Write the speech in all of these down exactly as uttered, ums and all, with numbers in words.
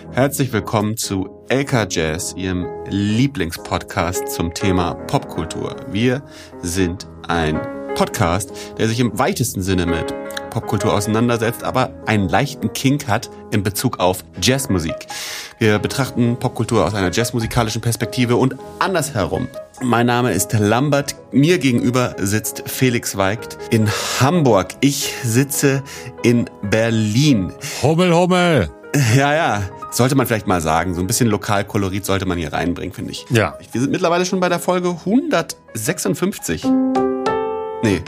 Herzlich willkommen zu L K Jazz, Ihrem Lieblingspodcast zum Thema Popkultur. Wir sind ein Podcast, der sich im weitesten Sinne mit Popkultur auseinandersetzt, aber einen leichten Kink hat in Bezug auf Jazzmusik. Wir betrachten Popkultur aus einer jazzmusikalischen Perspektive und andersherum. Mein Name ist Lambert. Mir gegenüber sitzt Felix Weigt in Hamburg. Ich sitze in Berlin. Hummel, Hummel. Ja, ja. Sollte man vielleicht mal sagen. So ein bisschen Lokalkolorit sollte man hier reinbringen, finde ich. Ja. Wir sind mittlerweile schon bei der Folge hundertsechsundfünfzig. Nee.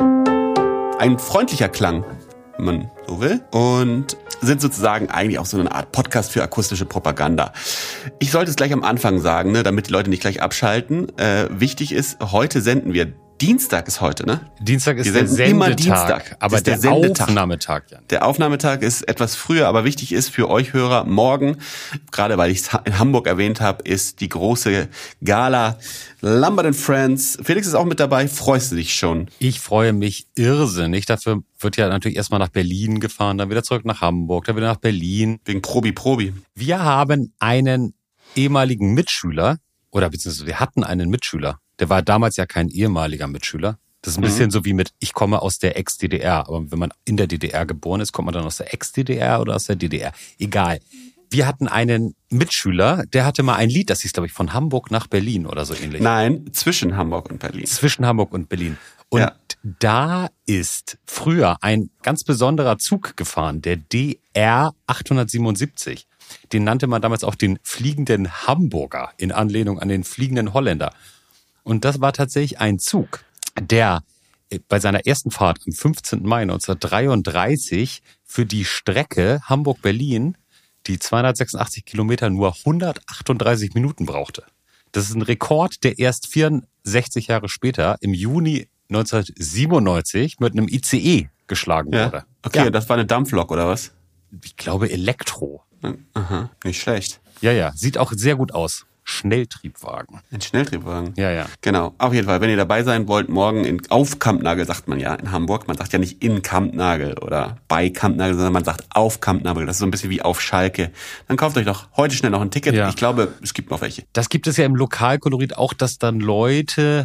Ein freundlicher Klang, wenn man so will. Und sind sozusagen eigentlich auch so eine Art Podcast für akustische Propaganda. Ich sollte es gleich am Anfang sagen, ne, damit die Leute nicht gleich abschalten. Äh, wichtig ist, heute senden wir. Dienstag ist heute, ne? Dienstag ist wir der Sendetag, immer Dienstag. aber der, der Aufnahmetag, Jan. Der Aufnahmetag ist etwas früher, aber wichtig ist für euch Hörer, morgen, gerade weil ich es in Hamburg erwähnt habe, ist die große Gala Lambert and Friends. Felix ist auch mit dabei. Freust du dich schon? Ich freue mich irrsinnig. Dafür wird ja natürlich erstmal nach Berlin gefahren, dann wieder zurück nach Hamburg, dann wieder nach Berlin. Wegen Probi Probi. Wir haben einen ehemaligen Mitschüler, oder beziehungsweise wir hatten einen Mitschüler. Der war damals ja kein ehemaliger Mitschüler. Das ist ein bisschen mhm. so wie mit, ich komme aus der Ex-D D R. Aber wenn man in der D D R geboren ist, kommt man dann aus der Ex-D D R oder aus der D D R. Egal. Wir hatten einen Mitschüler, der hatte mal ein Lied, das hieß, glaube ich, von Hamburg nach Berlin oder so ähnlich. Nein, zwischen Hamburg und Berlin. Zwischen Hamburg und Berlin. Und ja. Da ist früher ein ganz besonderer Zug gefahren, der D R achthundertsiebenundsiebzig. Den nannte man damals auch den fliegenden Hamburger, in Anlehnung an den fliegenden Holländer. Und das war tatsächlich ein Zug, der bei seiner ersten Fahrt am fünfzehnten Mai neunzehnhundertdreiunddreißig für die Strecke Hamburg-Berlin, die zweihundertsechsundachtzig Kilometer, nur hundertachtunddreißig Minuten brauchte. Das ist ein Rekord, der erst vierundsechzig Jahre später, im Juni neunzehnhundertsiebenundneunzig, mit einem I C E geschlagen ja. wurde. Okay, ja. Das war eine Dampflok, oder was? Ich glaube Elektro. Aha, nicht schlecht. Ja, ja, sieht auch sehr gut aus. Schnelltriebwagen. Ein Schnelltriebwagen? Ja, ja. Genau. Auf jeden Fall, wenn ihr dabei sein wollt, morgen in, auf Kampnagel, sagt man ja in Hamburg. Man sagt ja nicht in Kampnagel oder bei Kampnagel, sondern man sagt auf Kampnagel. Das ist so ein bisschen wie auf Schalke. Dann kauft euch doch heute schnell noch ein Ticket. Ja. Ich glaube, es gibt noch welche. Das gibt es ja im Lokalkolorit auch, dass dann Leute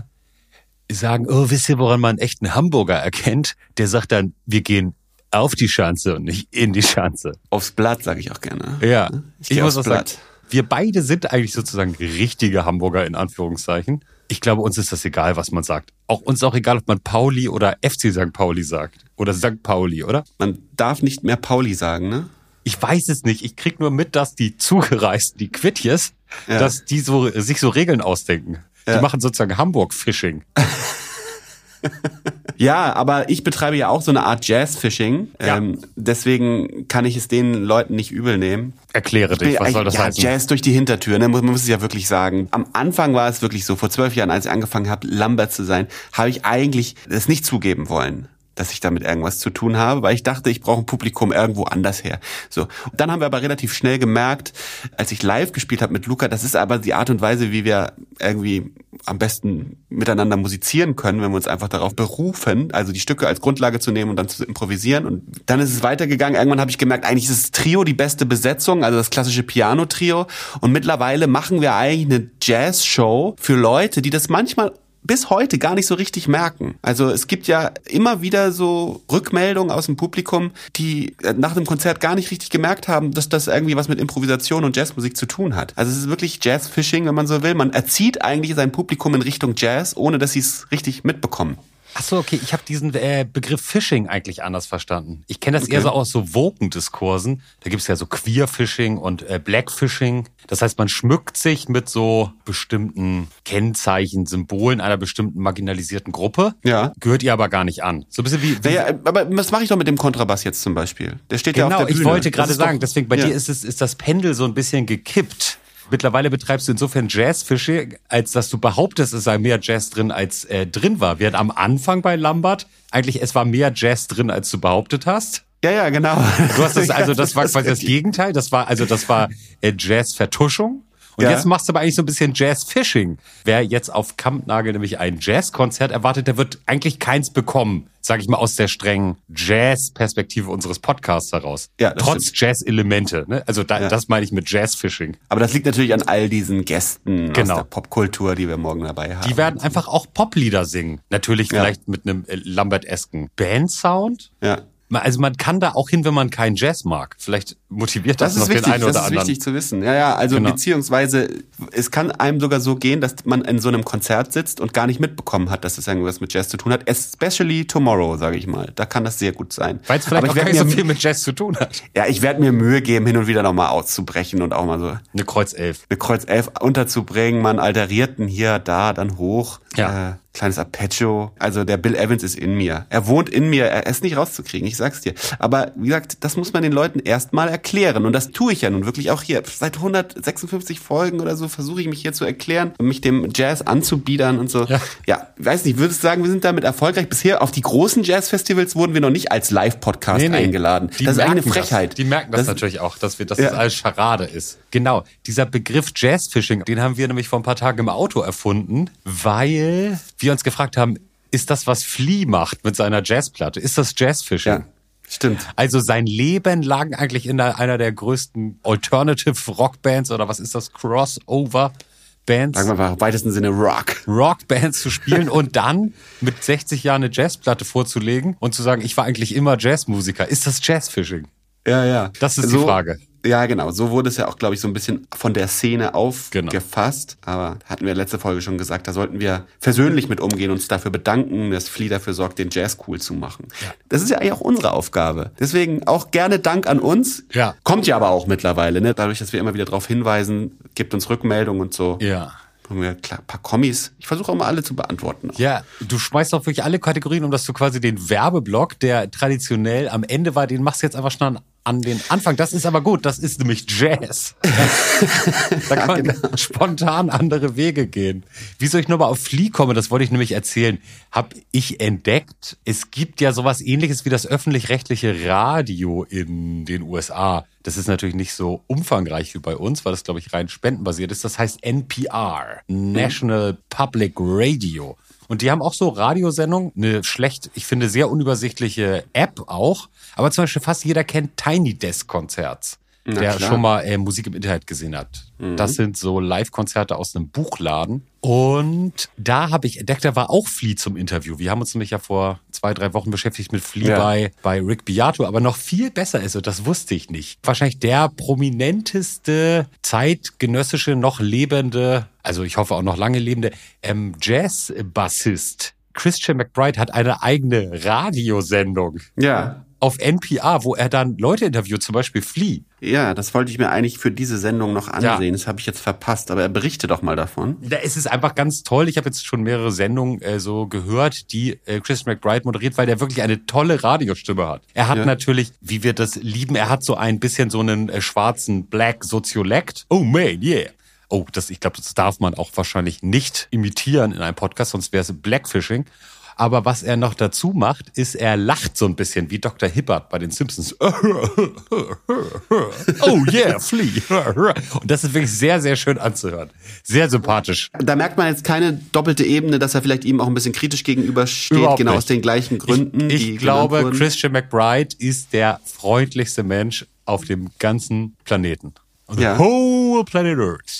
sagen, oh, wisst ihr, woran man einen echten Hamburger erkennt? Der sagt dann, wir gehen auf die Schanze und nicht in die Schanze. Aufs Blatt, sage ich auch gerne. Ja, ich, ich muss aufs Blatt. Sagen, wir beide sind eigentlich sozusagen richtige Hamburger in Anführungszeichen. Ich glaube, uns ist das egal, was man sagt. Auch uns ist auch egal, ob man Pauli oder F C Sankt Pauli sagt. Oder Sankt Pauli, oder? Man darf nicht mehr Pauli sagen, ne? Ich weiß es nicht. Ich krieg nur mit, dass die Zugereisten, die Quitjes, ja. dass die so sich so Regeln ausdenken. Ja. Die machen sozusagen Hamburg-Fishing. Ja, aber ich betreibe ja auch so eine Art Jazz-Fishing. Ja. Ähm, deswegen kann ich es den Leuten nicht übel nehmen. Erkläre dich, was soll das ja, heißen? Jazz durch die Hintertür, ne? Man muss es ja wirklich sagen. Am Anfang war es wirklich so, vor zwölf Jahren, als ich angefangen habe, Lambert zu sein, habe ich eigentlich das nicht zugeben wollen, dass ich damit irgendwas zu tun habe, weil ich dachte, ich brauche ein Publikum irgendwo anders her. So. Und dann haben wir aber relativ schnell gemerkt, als ich live gespielt habe mit Luca, das ist aber die Art und Weise, wie wir irgendwie am besten miteinander musizieren können, wenn wir uns einfach darauf berufen, also die Stücke als Grundlage zu nehmen und dann zu improvisieren. Und dann ist es weitergegangen. Irgendwann habe ich gemerkt, eigentlich ist das Trio die beste Besetzung, also das klassische Piano-Trio. Und mittlerweile machen wir eigentlich eine Jazz-Show für Leute, die das manchmal bis heute gar nicht so richtig merken. Also es gibt ja immer wieder so Rückmeldungen aus dem Publikum, die nach dem Konzert gar nicht richtig gemerkt haben, dass das irgendwie was mit Improvisation und Jazzmusik zu tun hat. Also es ist wirklich Jazz-Fishing, wenn man so will. Man erzieht eigentlich sein Publikum in Richtung Jazz, ohne dass sie es richtig mitbekommen. Ach so, okay, ich habe diesen äh, Begriff Fishing eigentlich anders verstanden. Ich kenne das okay. eher so aus so Woken-Diskursen. Da gibt's ja so Queer-Fishing und äh, Black-Fishing. Das heißt, man schmückt sich mit so bestimmten Kennzeichen, Symbolen einer bestimmten marginalisierten Gruppe. Ja. Gehört ihr aber gar nicht an. So ein bisschen wie... wie naja, aber was mache ich doch mit dem Kontrabass jetzt zum Beispiel? Der steht genau, ja auf der Bühne. Genau, ich wollte gerade sagen, doch, deswegen bei ja. dir ist es ist das Pendel so ein bisschen gekippt. Mittlerweile betreibst du insofern Jazzfishing, als dass du behauptest, es sei mehr Jazz drin, als äh, drin war. Wir hatten am Anfang bei Lambert eigentlich, es war mehr Jazz drin, als du behauptet hast. Ja, ja, genau. Du hast das, also das war quasi das Gegenteil. Das war, also das war äh, Jazz-Vertuschung. Und Ja. jetzt machst du aber eigentlich so ein bisschen Jazz-Fishing. Wer jetzt auf Kampnagel nämlich ein Jazzkonzert erwartet, der wird eigentlich keins bekommen, sag ich mal, aus der strengen Jazz-Perspektive unseres Podcasts heraus. Ja, das Trotz stimmt. Jazz-Elemente. Ne? Also da, Ja. das meine ich mit Jazz-Fishing. Aber das liegt natürlich an all diesen Gästen Genau. aus der Popkultur, die wir morgen dabei haben. Die werden einfach auch Poplieder singen. Natürlich Ja. vielleicht mit einem äh, Lambert-esken Bandsound. Ja. Also man kann da auch hin, wenn man keinen Jazz mag. Vielleicht motiviert das, Das noch ist wichtig, den einen oder das ist anderen. wichtig zu wissen. Ja, ja, also Genau. beziehungsweise es kann einem sogar so gehen, dass man in so einem Konzert sitzt und gar nicht mitbekommen hat, dass es irgendwas mit Jazz zu tun hat. Especially tomorrow, sage ich mal. Da kann das sehr gut sein. Weil es vielleicht Aber auch ich gar werd nicht so mir- viel mit Jazz zu tun hat. Ja, ich werde mir Mühe geben, hin und wieder nochmal auszubrechen und auch mal so Eine Kreuz elf. eine Kreuz elf unterzubringen, man alterierten hier, da, dann hoch. Ja. Äh, kleines Arpeggio. Also der Bill Evans ist in mir. Er wohnt in mir, er ist nicht rauszukriegen, ich sag's dir. Aber wie gesagt, das muss man den Leuten erstmal erklären. Und das tue ich ja nun wirklich auch hier. Seit hundertsechsundfünfzig Folgen oder so versuche ich mich hier zu erklären und mich dem Jazz anzubiedern und so. Ja. Ja, weiß nicht, würdest du sagen, wir sind damit erfolgreich? Bisher auf die großen Jazzfestivals wurden wir noch nicht als Live-Podcast Nee, nee. eingeladen. Die das ist eine merken Frechheit. Das. Die merken das, Das- natürlich auch, dass wir, dass Ja. das alles Scharade ist. Genau. Dieser Begriff Jazzfishing, den haben wir nämlich vor ein paar Tagen im Auto erfunden, weil wir uns gefragt haben, ist das, was Flea macht mit seiner Jazzplatte? Ist das Jazzfishing? Ja, stimmt. Also sein Leben lag eigentlich in der, einer der größten Alternative Rockbands oder was ist das? Crossover Bands. Sagen wir mal im weitesten Sinne Rock. Rockbands zu spielen und dann mit sechzig Jahren eine Jazzplatte vorzulegen und zu sagen, ich war eigentlich immer Jazzmusiker. Ist das Jazzfishing? Ja, ja. Das ist so, die Frage. Ja, genau. So wurde es ja auch, glaube ich, so ein bisschen von der Szene aufgefasst. Genau. Aber hatten wir letzte Folge schon gesagt, da sollten wir versöhnlich mit umgehen, uns dafür bedanken, dass Flea dafür sorgt, den Jazz cool zu machen. Ja. Das ist ja eigentlich auch unsere Aufgabe. Deswegen auch gerne Dank an uns. Ja. Kommt ja aber auch mittlerweile, ne? Dadurch, dass wir immer wieder darauf hinweisen, gibt uns Rückmeldungen und so. Ja. Haben wir klar, ein paar Kommis. Ich versuche auch mal alle zu beantworten. Ja, du schmeißt auch wirklich alle Kategorien, um dass du quasi den Werbeblock, der traditionell am Ende war, den machst du jetzt einfach schnell an den Anfang. Das ist aber gut, das ist nämlich Jazz. Da kann man genau. spontan andere Wege gehen. Wieso ich nochmal auf Flea komme, das wollte ich nämlich erzählen, habe ich entdeckt, es gibt ja sowas Ähnliches wie das öffentlich-rechtliche Radio in den U S A. Das ist natürlich nicht so umfangreich wie bei uns, weil das, glaube ich, rein spendenbasiert ist. Das heißt N P R, National Public Radio. Und die haben auch so Radiosendungen, eine schlecht, ich finde, sehr unübersichtliche App auch. Aber zum Beispiel fast jeder kennt Tiny Desk Concerts, Na der klar. schon mal äh, Musik im Internet gesehen hat. Das sind so Live-Konzerte aus einem Buchladen. Und da habe ich entdeckt, da war auch Flea zum Interview. Wir haben uns nämlich ja vor zwei, drei Wochen beschäftigt mit Flea Ja. bei, bei Rick Beato. Aber noch viel besser ist, und das wusste ich nicht, wahrscheinlich der prominenteste, zeitgenössische, noch lebende, also ich hoffe auch noch lange lebende, ähm, Jazz-Bassist. Christian McBride hat eine eigene Radiosendung Ja. auf N P R, wo er dann Leute interviewt, zum Beispiel Flea. Ja, das wollte ich mir eigentlich für diese Sendung noch ansehen. Das habe ich jetzt verpasst, aber er berichte doch mal davon. Da ist es einfach ganz toll. Ich habe jetzt schon mehrere Sendungen äh, so gehört, die äh, Christian McBride moderiert, weil der wirklich eine tolle Radiostimme hat. Er hat Ja. natürlich, wie wir das lieben, er hat so ein bisschen so einen äh, schwarzen Black Soziolekt. Oh man, yeah. Oh, das, ich glaube, das darf man auch wahrscheinlich nicht imitieren in einem Podcast, sonst wäre es Blackfishing. Aber was er noch dazu macht, ist, er lacht so ein bisschen wie Doktor Hibbert bei den Simpsons. Oh yeah, Flea. Und das ist wirklich sehr, sehr schön anzuhören. Sehr sympathisch. Da merkt man jetzt keine doppelte Ebene, dass er vielleicht ihm auch ein bisschen kritisch gegenübersteht, Überhaupt genau nicht. aus den gleichen Gründen. Ich, die ich glaube, genannt wurden. Christian McBride ist der freundlichste Mensch auf dem ganzen Planeten. Also Ja. Whole Planet Earth.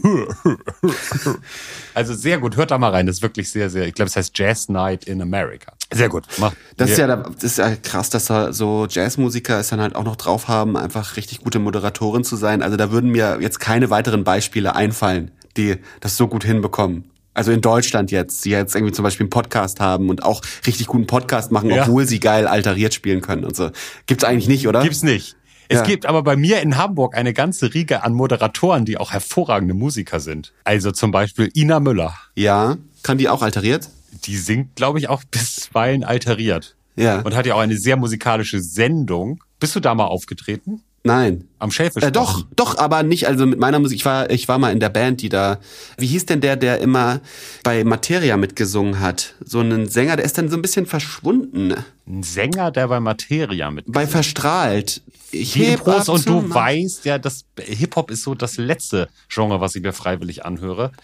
Also sehr gut, hört da mal rein. Das ist wirklich sehr, sehr, ich glaube, es heißt Jazz Night in America. Sehr gut. Mach. Das ist Wir- ja, das ist ja krass, dass da so Jazzmusiker es dann halt auch noch drauf haben, einfach richtig gute Moderatorin zu sein. Also da würden mir jetzt keine weiteren Beispiele einfallen, die das so gut hinbekommen. Also in Deutschland jetzt, die jetzt irgendwie zum Beispiel einen Podcast haben und auch richtig guten Podcast machen, Ja. obwohl sie geil alteriert spielen können und so. Gibt's eigentlich nicht, oder? Gibt's nicht. Es Ja. gibt aber bei mir in Hamburg eine ganze Riege an Moderatoren, die auch hervorragende Musiker sind. Also zum Beispiel Ina Müller. Ja. Kann die auch alteriert? Die singt, glaube ich, auch bisweilen alteriert. Ja. Und hat ja auch eine sehr musikalische Sendung. Bist du da mal aufgetreten? Nein. Am Schäfisch. Äh, doch, doch, aber nicht, also mit meiner Musik. Ich war, ich war mal in der Band, die da, wie hieß denn der, der immer bei Materia mitgesungen hat? So ein Sänger, der ist dann so ein bisschen verschwunden. Ein Sänger, der bei Materia mit. Bei Verstrahlt. Ich Die Impros und du Mann. weißt ja, das Hip-Hop ist so das letzte Genre, was ich mir freiwillig anhöre.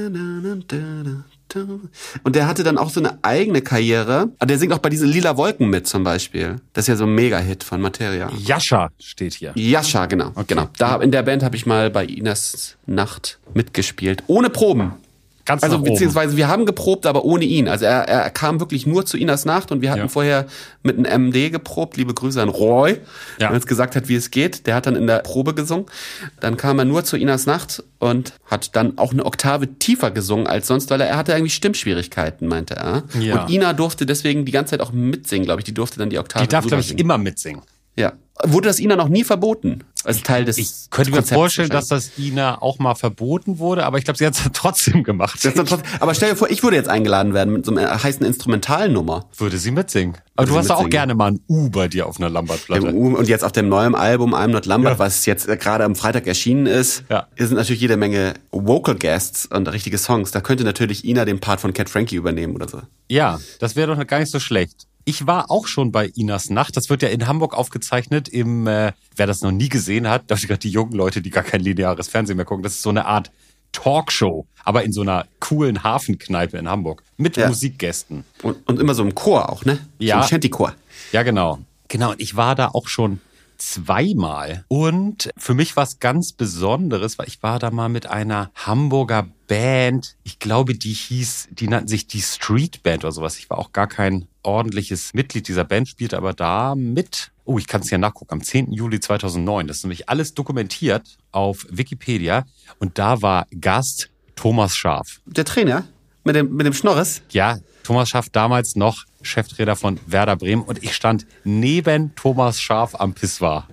Und der hatte dann auch so eine eigene Karriere. Der singt auch bei diesen Lila Wolken mit zum Beispiel. Das ist ja so ein Mega-Hit von Materia. Jascha steht hier. Jascha, genau. Okay. genau. Da in der Band habe ich mal bei Inas Nacht mitgespielt. Ohne Proben. Ganz also beziehungsweise wir haben geprobt, aber ohne ihn. Also er, er kam wirklich nur zu Inas Nacht und wir hatten ja. vorher mit einem M D geprobt. Liebe Grüße an Roy, ja. der uns gesagt hat, wie es geht. Der hat dann in der Probe gesungen. Dann kam er nur zu Inas Nacht und hat dann auch eine Oktave tiefer gesungen als sonst, weil er, er hatte irgendwie Stimmschwierigkeiten, meinte er. Ja. Und Ina durfte deswegen die ganze Zeit auch mitsingen, glaube ich. Die durfte dann die Oktave Die darf, glaube ich, immer mitsingen. Ja. Wurde das Ina noch nie verboten? Als Teil des Ich könnte mir vorstellen, dass das Ina auch mal verboten wurde, aber ich glaube, sie hat es trotzdem gemacht. Trotzdem, aber stell dir vor, ich würde jetzt eingeladen werden mit so einer heißen Instrumentalnummer. Würde sie mitsingen. Aber würde du hast auch gerne mal ein U bei dir auf einer Lambert-Platte. Und jetzt auf dem neuen Album I'm Not Lambert, ja. was jetzt gerade am Freitag erschienen ist, ja. sind natürlich jede Menge Vocal Guests und richtige Songs. Da könnte natürlich Ina den Part von Cat Frankie übernehmen oder so. Ja, das wäre doch gar nicht so schlecht. Ich war auch schon bei Inas Nacht. Das wird ja in Hamburg aufgezeichnet im, äh, wer das noch nie gesehen hat, das sind gerade die jungen Leute, die gar kein lineares Fernsehen mehr gucken. Das ist so eine Art Talkshow, aber in so einer coolen Hafenkneipe in Hamburg mit ja. Musikgästen. Und, und immer so im Chor auch, ne? Ja. So ein Shanty-Chor. Ja, genau. Genau, und ich war da auch schon zweimal. Und für mich war es ganz Besonderes, weil ich war da mal mit einer Hamburger Band. Ich glaube, die hieß, die nannten sich die Street Band oder sowas. Ich war auch gar kein ordentliches Mitglied dieser Band, spielte aber da mit. Oh, ich kann es ja nachgucken. Am zehnten Juli zweitausendneun. Das ist nämlich alles dokumentiert auf Wikipedia. Und da war Gast Thomas Schaaf. Der Trainer? Mit dem, mit dem Schnorres? Ja, Thomas Schaaf damals noch Cheftrainer von Werder Bremen. Und ich stand neben Thomas Schaaf am Pissoir.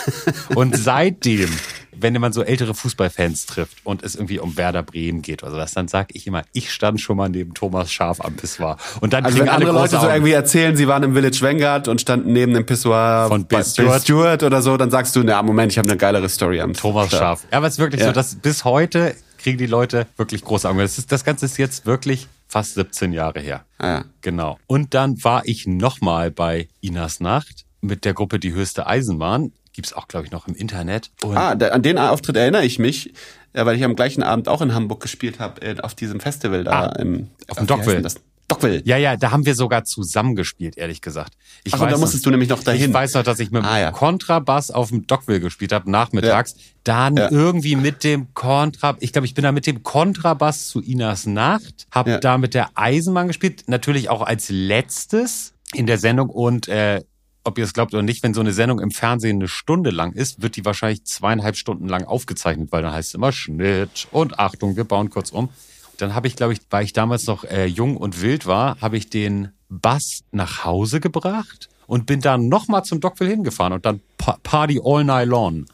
Und seitdem, wenn man so ältere Fußballfans trifft und es irgendwie um Werder Bremen geht oder sowas, dann sage ich immer, ich stand schon mal neben Thomas Schaaf am Pissoir. Und dann also wenn andere Leute so irgendwie erzählen, sie waren im Village Vanguard und standen neben dem Pissoir von Bill Stewart. Stewart oder so, dann sagst du, na Moment, ich habe eine geilere Story am Thomas Schaaf. Ja, aber es ist wirklich ja. so, dass bis heute kriegen die Leute wirklich große Augen. Das, ist, das Ganze ist jetzt wirklich fast siebzehn Jahre her. Ah, ja. Genau. Und dann war ich nochmal bei Inas Nacht mit der Gruppe Die Höchste Eisenbahn. Gibt's auch, glaube ich, noch im Internet. Und ah, da, an den Auftritt erinnere ich mich, ja, weil ich am gleichen Abend auch in Hamburg gespielt habe, auf diesem Festival da. Ah, im, auf dem Dockville. Dockville. Ja, ja, da haben wir sogar zusammen gespielt, ehrlich gesagt. Ich Ach, und da musstest noch, du nämlich noch dahin. Ich weiß noch, dass ich mit dem ah, ja. Kontrabass auf dem Dockville gespielt habe, nachmittags. Ja. Dann ja. irgendwie mit dem Kontra, ich glaube, ich bin da mit dem Kontrabass zu Inas Nacht, habe ja. da mit der Eisenbahn gespielt, natürlich auch als letztes in der Sendung und äh, ob ihr es glaubt oder nicht, wenn so eine Sendung im Fernsehen eine Stunde lang ist, wird die wahrscheinlich zweieinhalb Stunden lang aufgezeichnet, weil dann heißt es immer Schnitt und Achtung, wir bauen kurz um. Dann habe ich, glaube ich, weil ich damals noch äh, jung und wild war, habe ich den Bass nach Hause gebracht und bin dann nochmal zum Dockville hingefahren und dann pa- Party all night long.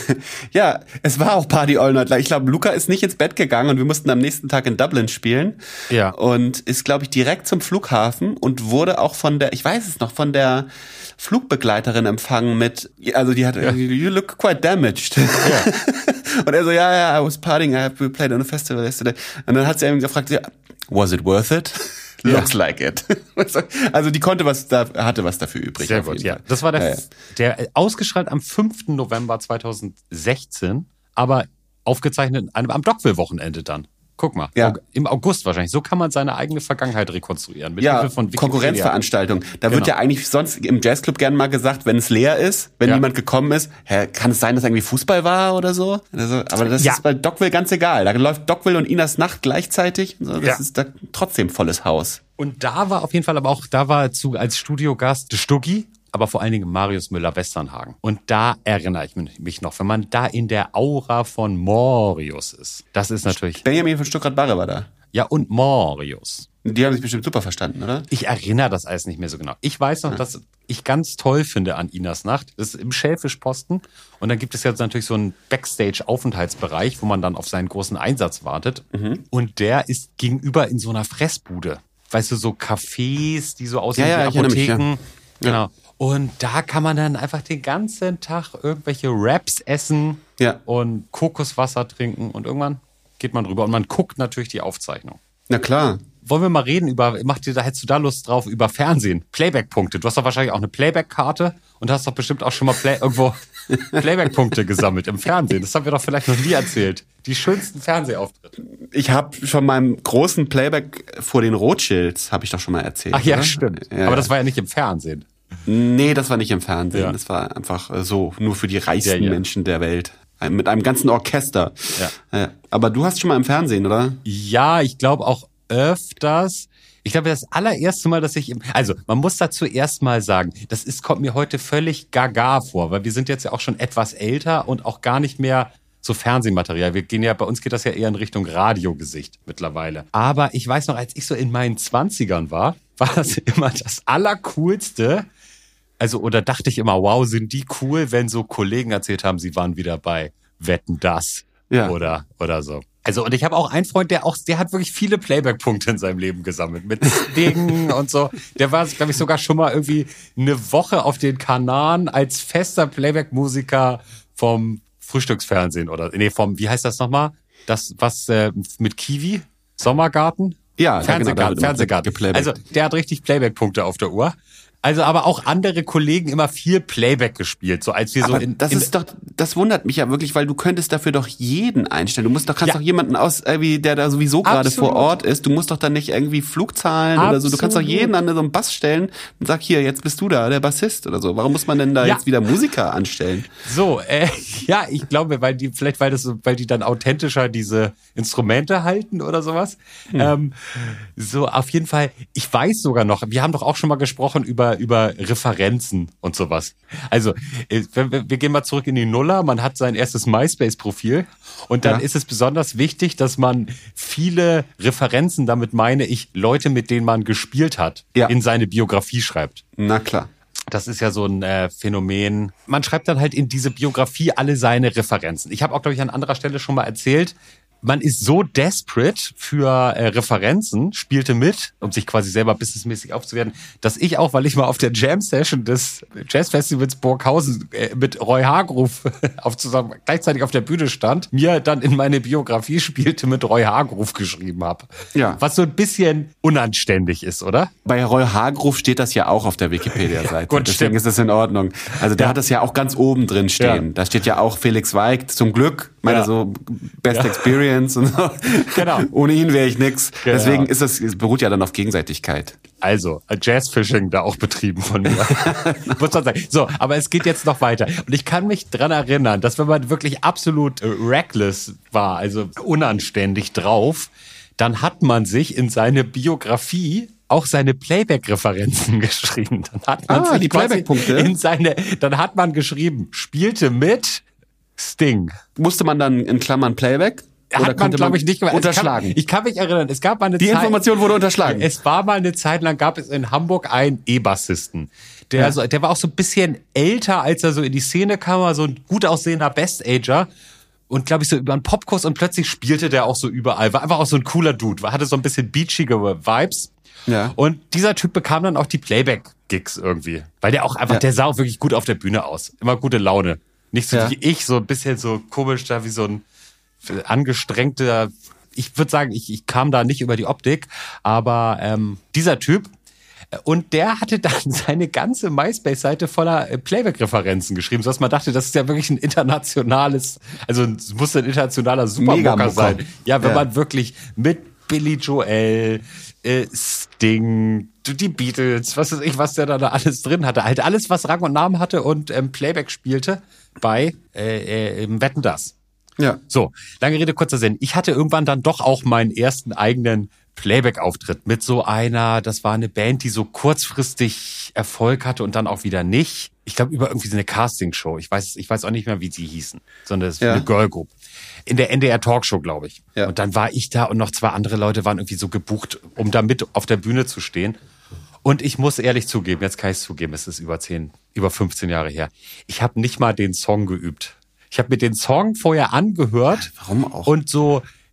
Ja, es war auch Party all night long. Ich glaube, Luca ist nicht ins Bett gegangen und wir mussten am nächsten Tag in Dublin spielen. Ja. Und ist, glaube ich, direkt zum Flughafen und wurde auch von der, ich weiß es noch, von der Flugbegleiterin empfangen mit, also die hat, ja. you look quite damaged. Ja. Und er so, ja, ja, I was partying, I played on a festival yesterday. Und dann hat sie eben gefragt, was it worth it? Ja. Looks like it. Also die konnte was, da hatte was dafür übrig. Sehr gut, ja. Das war der, ja, ja. der ausgestrahlt am fünften November zweitausendsechzehn, aber aufgezeichnet am Dockville-Wochenende dann. Guck mal, ja. im August wahrscheinlich. So kann man seine eigene Vergangenheit rekonstruieren. Mit ja, Hilfe von Wikipedia. Konkurrenzveranstaltung. Da genau. wird ja eigentlich sonst im Jazzclub gerne mal gesagt, wenn es leer ist, wenn ja. niemand gekommen ist, hä, kann es sein, dass irgendwie Fußball war oder so? Also, aber das ja. ist bei Dockville ganz egal. Da läuft Dockville und Inas Nacht gleichzeitig. Das ja. ist da trotzdem volles Haus. Und da war auf jeden Fall aber auch, da war zu, als Studiogast Stuggi, aber vor allen Dingen Marius Müller-Westernhagen. Und da erinnere ich mich noch, wenn man da in der Aura von Marius ist. Das ist natürlich... Benjamin von Stuttgart-Barre war da. Ja, und Marius. Die haben sich bestimmt super verstanden, oder? Ich erinnere das alles nicht mehr so genau. Ich weiß noch, ja. dass ich ganz toll finde an Inas Nacht. Das ist im Schellfischposten. Und dann gibt es jetzt natürlich so einen Backstage-Aufenthaltsbereich, wo man dann auf seinen großen Einsatz wartet. Mhm. Und der ist gegenüber in so einer Fressbude. Weißt du, so Cafés, die so aussehen ja, ja, wie Apotheken. Mich, ja. Genau. Und da kann man dann einfach den ganzen Tag irgendwelche Wraps essen ja. und Kokoswasser trinken und irgendwann geht man rüber und man guckt natürlich die Aufzeichnung. Na klar. Wollen wir mal reden über, macht dir da, hättest du da Lust drauf, über Fernsehen, Playback-Punkte. Du hast doch wahrscheinlich auch eine Playback-Karte und hast doch bestimmt auch schon mal Play, irgendwo Playback-Punkte gesammelt im Fernsehen. Das haben wir doch vielleicht noch nie erzählt. Die schönsten Fernsehauftritte. Ich habe schon meinem großen Playback vor den Rothschilds, habe ich doch schon mal erzählt. Ach ja, oder? stimmt. Ja, aber das war ja nicht im Fernsehen. Nee, das war nicht im Fernsehen. Ja. Das war einfach so, nur für die reichsten ja, ja. Menschen der Welt. Mit einem ganzen Orchester. Ja. Ja. Aber du hast schon mal im Fernsehen, oder? Ja, ich glaube auch öfters. Ich glaube, das allererste Mal, dass ich im, also man muss dazu erst mal sagen, das ist, kommt mir heute völlig gaga vor, weil wir sind jetzt ja auch schon etwas älter und auch gar nicht mehr so Fernsehmaterial. Wir gehen ja, bei uns geht das ja eher in Richtung Radiogesicht mittlerweile. Aber ich weiß noch, als ich so in meinen Zwanzigern war, war das immer das Allercoolste. Also, oder dachte ich immer, wow, sind die cool, wenn so Kollegen erzählt haben, sie waren wieder bei Wetten, das ja. oder, oder so. Also, und ich habe auch einen Freund, der auch, der hat wirklich viele Playback-Punkte in seinem Leben gesammelt. Mit Dingen und so. Der war, glaube ich, sogar schon mal irgendwie eine Woche auf den Kanaren als fester Playback-Musiker vom Frühstücksfernsehen oder, nee, vom, wie heißt das nochmal? Das, was, äh, mit Kiwi? Sommergarten? Ja, Fernsehgarten, genau, Fernsehgarten. Also, der hat richtig Playback-Punkte auf der Uhr. Also aber auch andere Kollegen immer viel Playback gespielt, so als wir aber so in das in, ist doch, das wundert mich ja wirklich, weil du könntest dafür doch jeden einstellen. Du musst doch kannst Ja. doch jemanden aus, irgendwie, der da sowieso gerade Absolut. vor Ort ist. Du musst doch dann nicht irgendwie Flug zahlen oder so. Du kannst doch Absolut. jeden an so einen Bass stellen und sag hier, jetzt bist du da, der Bassist oder so. Warum muss man denn da Ja. jetzt wieder Musiker anstellen? so äh, ja, ich glaube, weil die vielleicht weil das so, weil die dann authentischer diese Instrumente halten oder sowas. Hm. Ähm, so auf jeden Fall. Ich weiß sogar noch, wir haben doch auch schon mal gesprochen über über Referenzen und sowas. Also, wir, wir gehen mal zurück in die Nuller. Man hat sein erstes MySpace-Profil und dann Ja. ist es besonders wichtig, dass man viele Referenzen, damit meine ich Leute, mit denen man gespielt hat, Ja. in seine Biografie schreibt. Na klar. Das ist ja so ein äh, Phänomen. Man schreibt dann halt in diese Biografie alle seine Referenzen. Ich habe auch, glaube ich, an anderer Stelle schon mal erzählt, man ist so desperate für äh, Referenzen, spielte mit, um sich quasi selber businessmäßig aufzuwerten, dass ich auch, weil ich mal auf der Jam-Session des Jazzfestivals Burghausen äh, mit Roy Hargrove auf zusammen gleichzeitig auf der Bühne stand, mir dann in meine Biografie spielte mit Roy Hargrove geschrieben habe. Ja. Was so ein bisschen unanständig ist, oder? Bei Roy Hargrove steht das ja auch auf der Wikipedia-Seite. gut, Deswegen stimmt. ist das in Ordnung. Also der Ja. hat das ja auch ganz oben drin stehen. Ja. Da steht ja auch Felix Weigt, zum Glück. Meine Ja. so Best Ja. Experience und so. Genau. Ohne ihn wäre ich nix. Genau. Deswegen ist das, es beruht ja dann auf Gegenseitigkeit. Also, Jazzfishing da auch betrieben von mir. Muss man sagen. So, aber es geht jetzt noch weiter. Und ich kann mich dran erinnern, dass wenn man wirklich absolut äh, reckless war, also unanständig drauf, dann hat man sich in seine Biografie auch seine Playback-Referenzen geschrieben. Dann hat man Ah, sich die quasi Playback-Punkte? in seine, dann hat man geschrieben, spielte mit Sting. Musste man dann in Klammern Playback? Oder Hat man, konnte glaube ich, nicht gemacht. unterschlagen? Ich kann, ich kann mich erinnern, es gab mal eine Die Zeit. Information wurde unterschlagen. Es war mal eine Zeit lang, gab es in Hamburg einen E-Bassisten. Der, Ja. also, der war auch so ein bisschen älter, als er so in die Szene kam, war so ein gut aussehender Best-Ager. Und glaube ich, so über einen Popkurs und plötzlich spielte der auch so überall. War einfach auch so ein cooler Dude. War, hatte so ein bisschen beachige Vibes. Ja. Und dieser Typ bekam dann auch die Playback-Gigs irgendwie. Weil der auch einfach, Ja. der sah auch wirklich gut auf der Bühne aus. Immer gute Laune. Nicht so Ja. wie ich, so ein bisschen so komisch da wie so ein angestrengter, ich würde sagen, ich, ich kam da nicht über die Optik, aber ähm, dieser Typ, und der hatte dann seine ganze MySpace-Seite voller äh, Playback-Referenzen geschrieben, sodass man dachte, das ist ja wirklich ein internationales, also es muss ein internationaler Supermucker Megamucker. sein. Ja, wenn Ja. man wirklich mit Billy Joel, äh, Sting, die Beatles, was weiß ich, was der da, da alles drin hatte. Halt alles, was Rang und Namen hatte und ähm, Playback spielte bei äh, äh, im Wetten, das. Ja. So, lange Rede, kurzer Sinn. Ich hatte irgendwann dann doch auch meinen ersten eigenen Playback-Auftritt mit so einer, das war eine Band, die so kurzfristig Erfolg hatte und dann auch wieder nicht. Ich glaube, über irgendwie so eine Castingshow. Ich weiß, ich weiß auch nicht mehr, wie die hießen, sondern es war Ja. eine Girlgroup. In der N D R Talkshow, glaube ich. Ja. Und dann war ich da und noch zwei andere Leute waren irgendwie so gebucht, um da mit auf der Bühne zu stehen. Und ich muss ehrlich zugeben, jetzt kann ich es zugeben, es ist über zehn, über fünfzehn Jahre her. Ich habe nicht mal den Song geübt. Ich habe mir den Song vorher angehört. Warum auch? Und so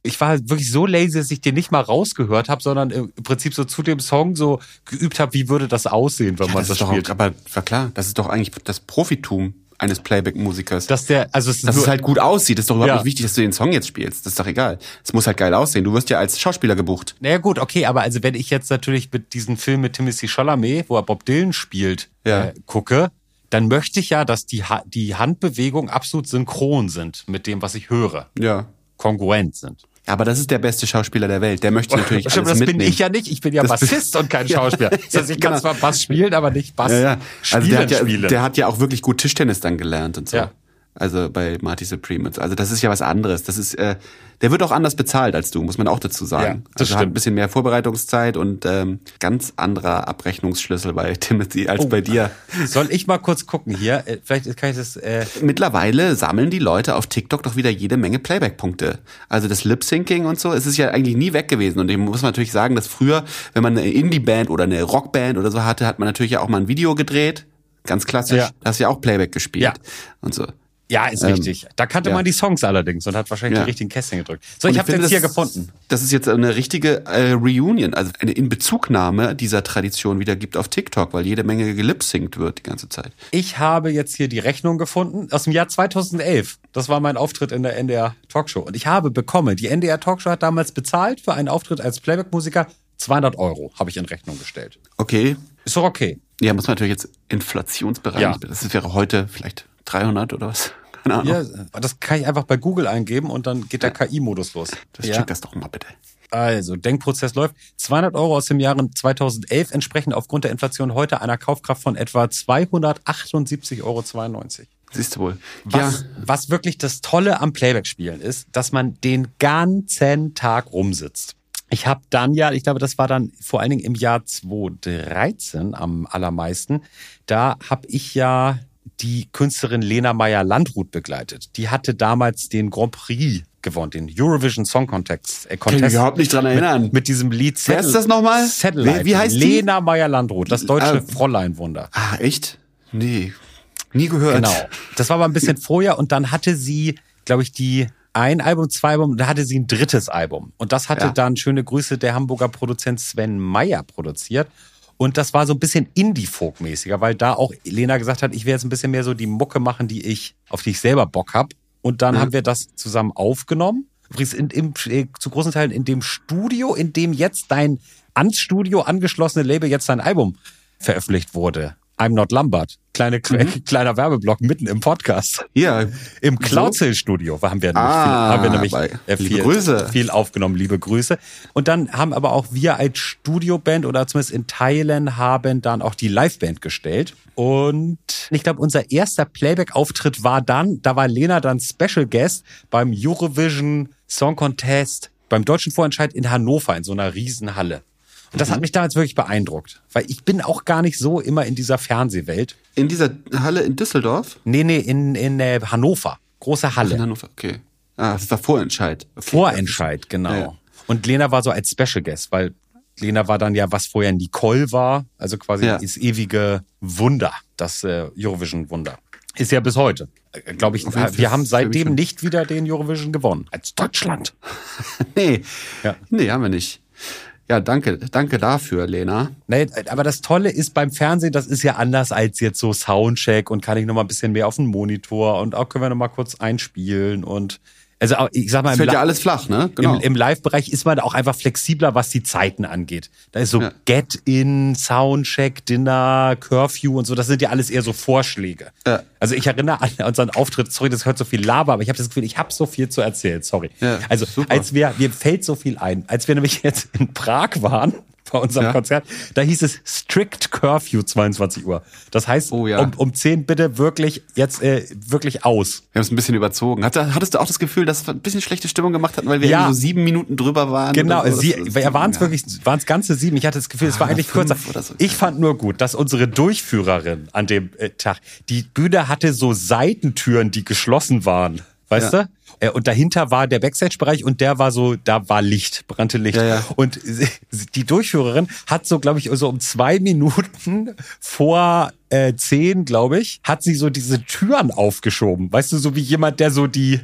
Ich war wirklich so lazy, dass ich den nicht mal rausgehört habe, sondern im Prinzip so zu dem Song so geübt habe, wie würde das aussehen, wenn ja, man das, das das spielt. Auch, aber war klar, das ist doch eigentlich das Profitum eines Playback-Musikers. Dass der, also es, dass nur, es halt gut aussieht. Das ist doch überhaupt ja. nicht wichtig, dass du den Song jetzt spielst. Das ist doch egal. Es muss halt geil aussehen. Du wirst ja als Schauspieler gebucht. Naja gut, okay, aber also wenn ich jetzt natürlich mit diesem Film mit Timothée Chalamet, wo er Bob Dylan spielt, ja. äh, gucke, dann möchte ich ja, dass die, ha- die Handbewegungen absolut synchron sind mit dem, was ich höre. Ja. Kongruent sind. Aber das ist der beste Schauspieler der Welt. Der möchte natürlich Stimmt, alles das mitnehmen. bin ich ja nicht. Ich bin ja das Bassist und kein Schauspieler. Das heißt, ich kann genau. zwar Bass spielen, aber nicht Bass ja, ja. Also spielen, der hat ja, spielen. der hat ja auch wirklich gut Tischtennis dann gelernt und so. Ja. Also bei Marty Supreme. Also das ist ja was anderes. Das ist, äh, der wird auch anders bezahlt als du, muss man auch dazu sagen. Ja, das also hat stimmt. ein bisschen mehr Vorbereitungszeit und ähm, ganz anderer Abrechnungsschlüssel bei Timothy als Oh. bei dir. Soll ich mal kurz gucken hier? Äh, Vielleicht kann ich das... Äh Mittlerweile sammeln die Leute auf TikTok doch wieder jede Menge Playback-Punkte. Also das Lip-Syncing und so, es ist ja eigentlich nie weg gewesen. Und dem muss man natürlich sagen, dass früher, wenn man eine Indie-Band oder eine Rockband oder so hatte, hat man natürlich ja auch mal ein Video gedreht. Ganz klassisch. Ja. Da hast du ja auch Playback gespielt. Ja. Und so. Ja, ist Ähm, richtig. Da kannte ja. man die Songs allerdings und hat wahrscheinlich Ja. die richtigen Kästchen gedrückt. So, Und ich habe finde, jetzt hier das- gefunden. Das ist jetzt eine richtige äh, Reunion, also eine Inbezugnahme dieser Tradition wieder gibt auf TikTok, weil jede Menge gelipsingt wird die ganze Zeit. Ich habe jetzt hier die Rechnung gefunden aus dem Jahr zweitausendelf. Das war mein Auftritt in der N D R Talkshow. Und ich habe bekommen, die N D R Talkshow hat damals bezahlt für einen Auftritt als Playback-Musiker zweihundert Euro, habe ich in Rechnung gestellt. Okay. Ist doch okay. Ja, muss man natürlich jetzt inflationsbereinigt. Ja. Das wäre heute vielleicht dreihundert oder was. Keine Ahnung. Ja, das kann ich einfach bei Google eingeben und dann geht der K I-Modus los. Das ja. check das doch mal bitte. Also, Denkprozess läuft. zweihundert Euro aus dem Jahre zweitausendelf entsprechen aufgrund der Inflation heute einer Kaufkraft von etwa zweihundertachtundsiebzig Euro zweiundneunzig. Siehst du wohl. Was, was wirklich das Tolle am Playback-Spielen ist, dass man den ganzen Tag rumsitzt. Ich habe dann ja, ich glaube, das war dann vor allen Dingen im Jahr zweitausenddreizehn am allermeisten, da habe ich ja die Künstlerin Lena Meyer-Landrut begleitet. Die hatte damals den Grand Prix gewonnen, den Eurovision Song Contest. Äh, Kann ich Contest mich überhaupt nicht dran erinnern. Mit, mit diesem Lied Wer ist das nochmal? Satellite. Wie- wie heißt die? Lena Meyer-Landrut, das deutsche Ah. Fräuleinwunder. Ah, echt? Nee. Nie gehört. Genau. Das war aber ein bisschen vorher und dann hatte sie, glaube ich, die ein Album, zwei Album, da hatte sie ein drittes Album. Und das hatte Ja. dann, schöne Grüße, der Hamburger Produzent Sven Meyer produziert. Und das war so ein bisschen Indie-Folk-mäßiger, weil da auch Lena gesagt hat, ich will jetzt ein bisschen mehr so die Mucke machen, die ich, auf die ich selber Bock hab. Und dann Mhm. haben wir das zusammen aufgenommen. Übrigens in, im, äh, zu großen Teilen in dem Studio, in dem jetzt dein ans Studio angeschlossene Label jetzt dein Album veröffentlicht wurde. I'm Not Lambert. Kleine, Mhm. Kleiner Werbeblock mitten im Podcast. Ja. Im Cloudshill Studio haben wir nämlich, Ah, viel, haben wir nämlich bei- äh, liebe viel, Grüße. viel aufgenommen, liebe Grüße. Und dann haben aber auch wir als Studioband oder zumindest in Teilen haben dann auch die Liveband gestellt. Und ich glaube, unser erster Playback-Auftritt war dann, da war Lena dann Special Guest beim Eurovision Song Contest, beim deutschen Vorentscheid in Hannover in so einer Riesenhalle. Und das hat mich damals wirklich beeindruckt, weil ich bin auch gar nicht so immer in dieser Fernsehwelt. In dieser Halle in Düsseldorf? Nee, nee, in, in äh, Hannover. Große Halle. In Hannover, okay. Ah, das war Vorentscheid. Okay. Vorentscheid, genau. Ja, ja. Und Lena war so als Special Guest, weil Lena war dann ja, was vorher Nicole war, also quasi Ja. das ewige Wunder, das äh, Eurovision-Wunder. Ist ja bis heute. Äh, Glaube ich, Auf jeden Fall wir haben für mich seitdem schon. nicht wieder den Eurovision gewonnen. Als Deutschland. Nee. Ja. Nee, haben wir nicht. Ja, danke, danke dafür, Lena. Nee, aber das Tolle ist beim Fernsehen, das ist ja anders als jetzt so Soundcheck und kann ich noch mal ein bisschen mehr auf den Monitor und auch können wir noch mal kurz einspielen und also auch, ich sag mal, Es im, fällt Li- ja alles flach, ne? Genau. im, im Live-Bereich ist man auch einfach flexibler, was die Zeiten angeht. Da ist so Ja. Get-In, Soundcheck, Dinner, Curfew und so, das sind ja alles eher so Vorschläge. Ja. Also ich erinnere an unseren Auftritt, sorry, das hört so viel Laber, aber ich habe das Gefühl, ich habe so viel zu erzählen, sorry. Ja, also super. als wir, mir fällt so viel ein, als wir nämlich jetzt in Prag waren, bei unserem Ja. Konzert, da hieß es Strict Curfew zweiundzwanzig Uhr. Das heißt, Oh ja. um, um zehn bitte wirklich jetzt äh, wirklich aus. Wir haben es ein bisschen überzogen. Hat, hattest du auch das Gefühl, dass wir ein bisschen schlechte Stimmung gemacht hatten, weil wir Ja. irgendwie so sieben Minuten drüber waren? Genau, oder so? sie, Das- ja, waren es ja. wirklich, waren es ganze sieben. Ich hatte das Gefühl, es war Ah, eigentlich fünf kürzer. oder so. Ich fand nur gut, dass unsere Durchführerin an dem äh, Tag, die Bühne hatte so Seitentüren, die geschlossen waren. Weißt Ja. du? Äh, Und dahinter war der Backstage-Bereich und der war so, da war Licht, brannte Licht. Ja, ja. Und sie- die Durchführerin hat so, glaube ich, so um zwei Minuten vor äh, zehn, glaube ich, hat sie so diese Türen aufgeschoben. Weißt du, so wie jemand, der so die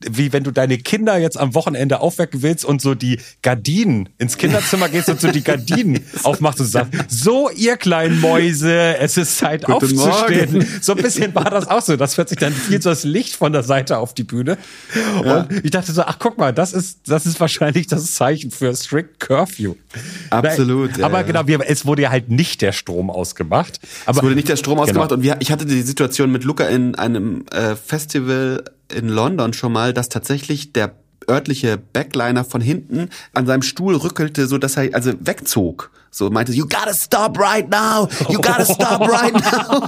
wie wenn du deine Kinder jetzt am Wochenende aufwecken willst und so die Gardinen ins Kinderzimmer gehst und so die Gardinen aufmachst und sagst, so ihr kleinen Mäuse, es ist Zeit Guten aufzustehen. Morgen. So ein bisschen war das auch so. Das hört sich dann viel so das Licht von der Seite auf die Bühne. Ja. Und ich dachte so, ach guck mal, das ist, das ist wahrscheinlich das Zeichen für Strict Curfew. Absolut. Nein, ja, aber ja. genau, wir, es wurde ja halt nicht der Strom ausgemacht. Aber Es wurde nicht der Strom ausgemacht genau. und wir, ich hatte die Situation mit Luca in einem äh, Festival in London schon mal, dass tatsächlich der örtliche Backliner von hinten an seinem Stuhl rückelte, so dass er also wegzog. So meinte, you gotta stop right now, you gotta stop right now.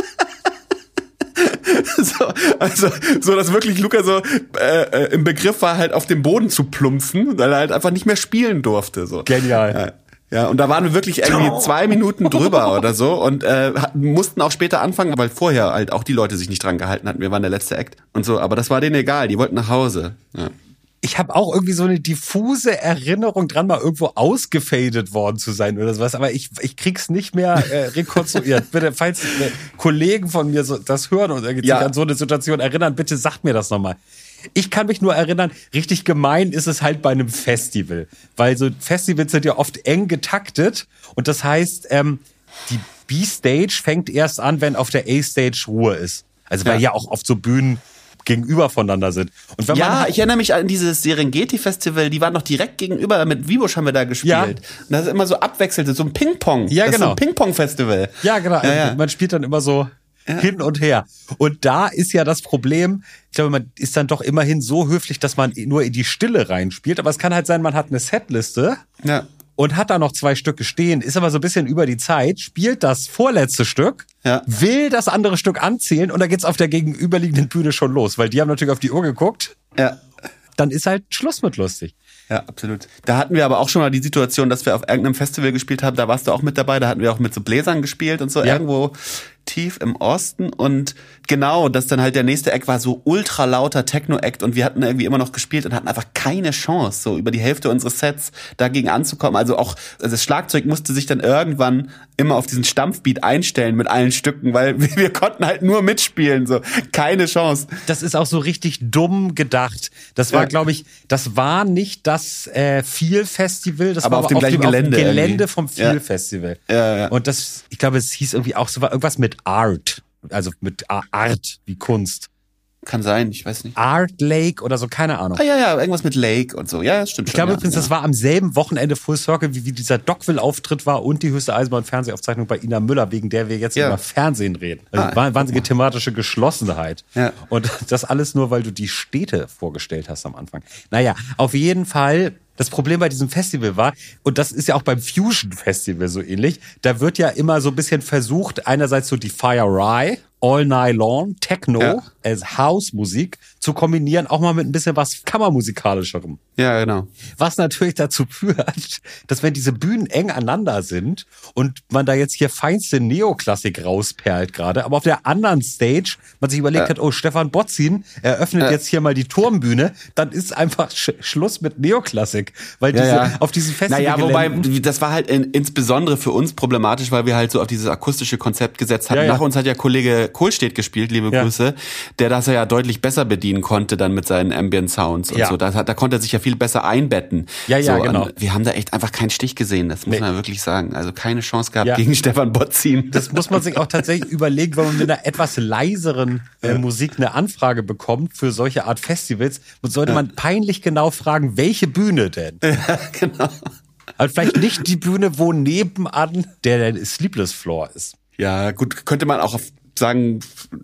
So, also, so, dass wirklich Luca so äh, äh, im Begriff war, halt auf den Boden zu plumpsen, weil er halt einfach nicht mehr spielen durfte. So. Genial. Ja, ja, und da waren wir wirklich irgendwie zwei Minuten drüber oder so und äh, mussten auch später anfangen, weil vorher halt auch die Leute sich nicht dran gehalten hatten. Wir waren der letzte Act und so, aber das war denen egal, die wollten nach Hause. Ja. Ich habe auch irgendwie so eine diffuse Erinnerung dran, mal irgendwo ausgefadet worden zu sein oder sowas, aber ich, ich krieg's nicht mehr äh, rekonstruiert. Bitte, falls äh, Kollegen von mir so, das hören und irgendwie Ja. sich an so eine Situation erinnern, bitte sagt mir das nochmal. Ich kann mich nur erinnern, richtig gemein ist es halt bei einem Festival, weil so Festivals sind ja oft eng getaktet und das heißt, ähm, die B-Stage fängt erst an, wenn auf der A-Stage Ruhe ist. Also weil ja, Ja. auch oft so Bühnen gegenüber voneinander sind. Und wenn man Ja, halt- ich erinnere mich an dieses Serengeti-Festival, die waren noch direkt gegenüber, mit Vibusch haben wir da gespielt. Ja. Und das ist immer so abwechselte, so ein Ping-Pong. Ja, das genau. Ist so ein Ping-Pong-Festival. Ja, genau. Ja, ja. Man spielt dann immer so hin und her. Und da ist ja das Problem, ich glaube, man ist dann doch immerhin so höflich, dass man nur in die Stille reinspielt. Aber es kann halt sein, man hat eine Setliste Ja. und hat da noch zwei Stücke stehen, ist aber so ein bisschen über die Zeit, spielt das vorletzte Stück, Ja. will das andere Stück anzählen und dann geht's auf der gegenüberliegenden Bühne schon los, weil die haben natürlich auf die Uhr geguckt. Ja. Dann ist halt Schluss mit lustig. Ja, absolut. Da hatten wir aber auch schon mal die Situation, dass wir auf irgendeinem Festival gespielt haben, da warst du auch mit dabei, da hatten wir auch mit so Bläsern gespielt und so, Ja. irgendwo tief im Osten und genau, dass dann halt der nächste Act war so ultra lauter Techno-Act und wir hatten irgendwie immer noch gespielt und hatten einfach keine Chance, so über die Hälfte unseres Sets dagegen anzukommen. Also auch also das Schlagzeug musste sich dann irgendwann immer auf diesen Stampfbeat einstellen mit allen Stücken, weil wir, wir konnten halt nur mitspielen, so keine Chance. Das ist auch so richtig dumm gedacht. Das war, Ja. glaube ich, das war nicht das äh, Feel-Festival, das Aber war auf dem gleichen dem, Gelände auf dem Gelände irgendwie. vom Ja. Feel-Festival. Ja, ja. Und das, ich glaube, es hieß irgendwie auch so war irgendwas mit Art. Also mit A- Art wie Kunst. Kann sein, ich weiß nicht. Art Lake oder so, keine Ahnung. Ah ja, ja, irgendwas mit Lake und so. Ja, das stimmt Ich schon. glaube ja, übrigens, ja. das war am selben Wochenende Full Circle, wie, wie dieser Dockville-Auftritt war und die höchste Eisenbahn-Fernsehaufzeichnung bei Ina Müller, wegen der wir jetzt Ja. über Fernsehen reden. Also Ah, wa- wahnsinnige thematische Geschlossenheit. Ja. Und das alles nur, weil du die Städte vorgestellt hast am Anfang. Naja, auf jeden Fall. Das Problem bei diesem Festival war, und das ist ja auch beim Fusion Festival so ähnlich, da wird ja immer so ein bisschen versucht, einerseits so die Fire Rye, All Night Long, Techno, Ja. als House-Musik zu kombinieren, auch mal mit ein bisschen was Kammermusikalischerem. Ja, genau. Was natürlich dazu führt, dass wenn diese Bühnen eng aneinander sind und man da jetzt hier feinste Neoklassik rausperlt gerade, aber auf der anderen Stage man sich überlegt Ja. hat, oh, Stefan Botzin eröffnet Ja. jetzt hier mal die Turmbühne, dann ist einfach Sch Schluss mit Neoklassik, weil diese Ja, ja. auf diesen Festival Naja, wobei, das war halt in, insbesondere für uns problematisch, weil wir halt so auf dieses akustische Konzept gesetzt hatten. Ja, ja. Nach uns hat ja Kollege Kohlstedt gespielt, liebe Ja. Grüße, der das ja deutlich besser bedienen konnte dann mit seinen Ambient Sounds und Ja. so. Da, hat- da konnte er sich ja viel besser einbetten. Ja, ja, so, genau. und wir haben da echt einfach keinen Stich gesehen, das muss Nee. man wirklich sagen. Also keine Chance gehabt Ja. gegen Stefan Botzin. Das muss man sich auch tatsächlich überlegen, wenn man mit einer etwas leiseren äh, Musik eine Anfrage bekommt für solche Art Festivals, sollte man peinlich genau fragen, welche Bühne denn? Ja, genau. Also vielleicht nicht die Bühne, wo nebenan der Sleepless Floor ist. Ja, gut, könnte man auch sagen,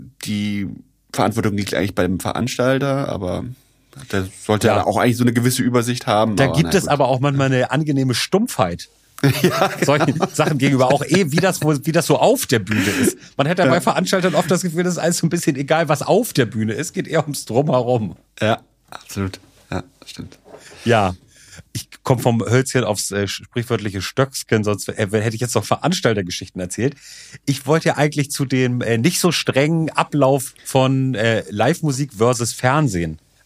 die Verantwortung liegt eigentlich beim Veranstalter, aber der sollte Ja. ja auch eigentlich so eine gewisse Übersicht haben. Da aber gibt na es gut. aber auch manchmal eine angenehme Stumpfheit. Solchen Sachen gegenüber auch eh, wie das, wo, wie das so auf der Bühne ist. Man hätte ja bei Veranstaltern oft das Gefühl, das ist alles so ein bisschen egal, was auf der Bühne ist, geht eher ums Drumherum. Ja, absolut. Ja, stimmt. Ja. Ich komme vom Hölzchen aufs äh, sprichwörtliche Stöcksken, sonst äh, hätte ich jetzt noch Veranstaltergeschichten erzählt. Ich wollte ja eigentlich zu dem äh, nicht so strengen Ablauf von äh, Live-Musik versus Fernsehen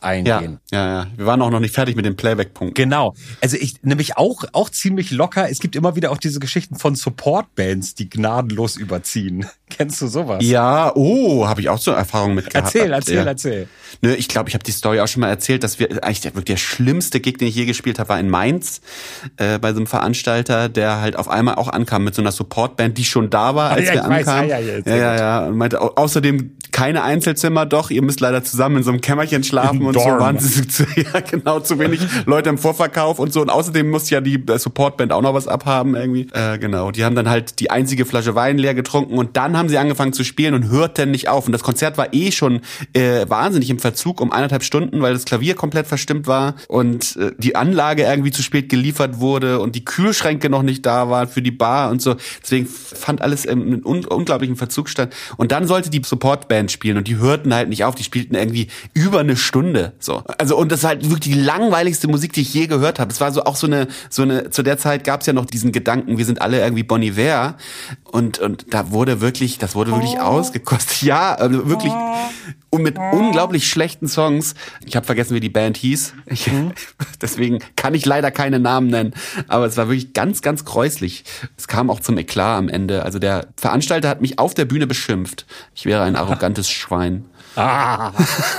eingehen. Ja, ja, ja. Wir waren auch noch nicht fertig mit den Playback-Punkten. Genau. Also ich nämlich auch auch ziemlich locker. Es gibt immer wieder auch diese Geschichten von Support-Bands, die gnadenlos überziehen. Kennst du sowas? Ja, oh, habe ich auch so Erfahrungen mit gehabt. Erzähl, erzähl, ja. erzähl. Nö, ich glaube, ich habe die Story auch schon mal erzählt, dass wir eigentlich der, wirklich der schlimmste Gig, den ich je gespielt habe, war in Mainz äh, bei so einem Veranstalter, der halt auf einmal auch ankam mit so einer Supportband, die schon da war, als ah, ja, wir ich ankamen. Weiß, ja, ja, ja, ja, ja. Und meinte au- außerdem keine Einzelzimmer, doch, ihr müsst leider zusammen in so einem Kämmerchen schlafen Im und Dorm. so waren sie zu, ja genau, zu wenig Leute im Vorverkauf und so. Und außerdem muss ja die äh, Supportband auch noch was abhaben irgendwie. Äh, genau, die haben dann halt die einzige Flasche Wein leer getrunken und dann haben sie angefangen zu spielen und hörten nicht auf. Und das Konzert war eh schon äh, wahnsinnig im Verzug um eineinhalb Stunden, weil das Klavier komplett verstimmt war und äh, die Anlage irgendwie zu spät geliefert wurde und die Kühlschränke noch nicht da waren für die Bar und so. Deswegen fand alles im einem un- unglaublichen Verzug statt. Und dann sollte die Supportband spielen und die hörten halt nicht auf. Die spielten irgendwie über eine Stunde. So. Also und das war halt wirklich die langweiligste Musik, die ich je gehört habe. Es war so auch so eine, so eine, zu der Zeit gab es ja noch diesen Gedanken, wir sind alle irgendwie Bon Iver. Und, und da wurde wirklich, das wurde wirklich oh. ausgekostet. Ja, also wirklich. Und mit unglaublich schlechten Songs. Ich habe vergessen, wie die Band hieß. Ich, mhm. Deswegen kann ich leider keine Namen nennen. Aber es war wirklich ganz, ganz gräuslich. Es kam auch zum Eklat am Ende. Also der Veranstalter hat mich auf der Bühne beschimpft. Ich wäre ein arrogantes Schwein. Ah.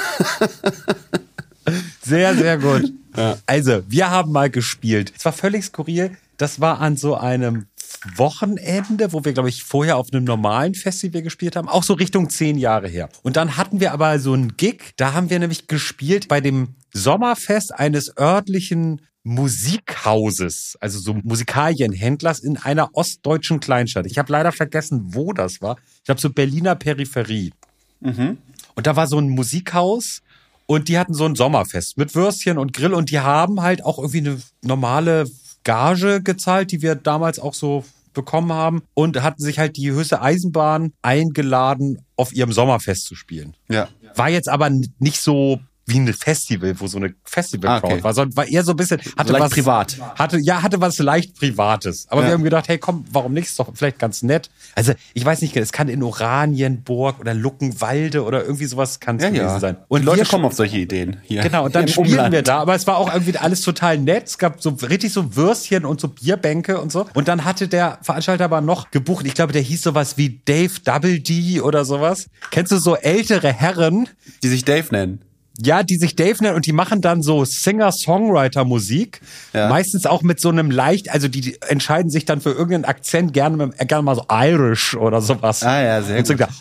Sehr, sehr gut. Ja. Also, wir haben mal gespielt. Es war völlig skurril. Das war an so einem Wochenende, wo wir, glaube ich, vorher auf einem normalen Festival gespielt haben. Auch so Richtung zehn Jahre her. Und dann hatten wir aber so einen Gig. Da haben wir nämlich gespielt bei dem Sommerfest eines örtlichen Musikhauses, also so Musikalienhändlers in einer ostdeutschen Kleinstadt. Ich habe leider vergessen, wo das war. Ich glaube, so Berliner Peripherie. Mhm. Und da war so ein Musikhaus und die hatten so ein Sommerfest mit Würstchen und Grill und die haben halt auch irgendwie eine normale Gage gezahlt, die wir damals auch so bekommen haben und hatten sich halt die höchste Eisenbahn eingeladen, auf ihrem Sommerfest zu spielen. Ja. War jetzt aber nicht so wie ein Festival, wo so eine Festival-Crowd ah, okay. war, sondern war eher so ein bisschen, hatte leicht was privat. Hatte, ja, hatte was leicht Privates. Aber ja. wir haben gedacht, hey, komm, warum nicht? Ist doch vielleicht ganz nett. Also, ich weiß nicht, es kann in Oranienburg oder Luckenwalde oder irgendwie sowas kann es ja, gewesen ja. sein. Und die Leute wir, kommen auf solche Ideen hier. Genau, und dann spielen Umland. wir da, aber es war auch irgendwie alles total nett. Es gab so richtig so Würstchen und so Bierbänke und so. Und dann hatte der Veranstalter aber noch gebucht, ich glaube, der hieß sowas wie Dave Double D oder sowas. Kennst du so ältere Herren? Die sich Dave nennen. Ja, die sich Dave nennen und die machen dann so Singer-Songwriter-Musik. Ja. Meistens auch mit so einem leicht, also die, die entscheiden sich dann für irgendeinen Akzent, gerne, gerne mal so Irish oder sowas. Ah ja, sehr und gut. Da,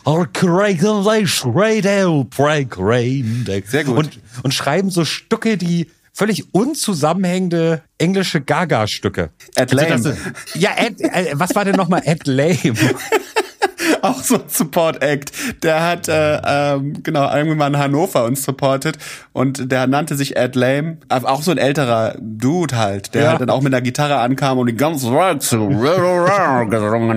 sehr gut. Und, und schreiben so Stücke, die völlig unzusammenhängende englische Gaga-Stücke. At Lame. Also das, ja, Ed, äh, was war denn nochmal At Lame? Auch so ein Support-Act. Der hat, äh, ähm, genau, irgendwann in Hannover uns supportet und der nannte sich Ed Lame. Auch so ein älterer Dude halt, der ja. halt dann auch mit einer Gitarre ankam und die ganze Zeit so gesungen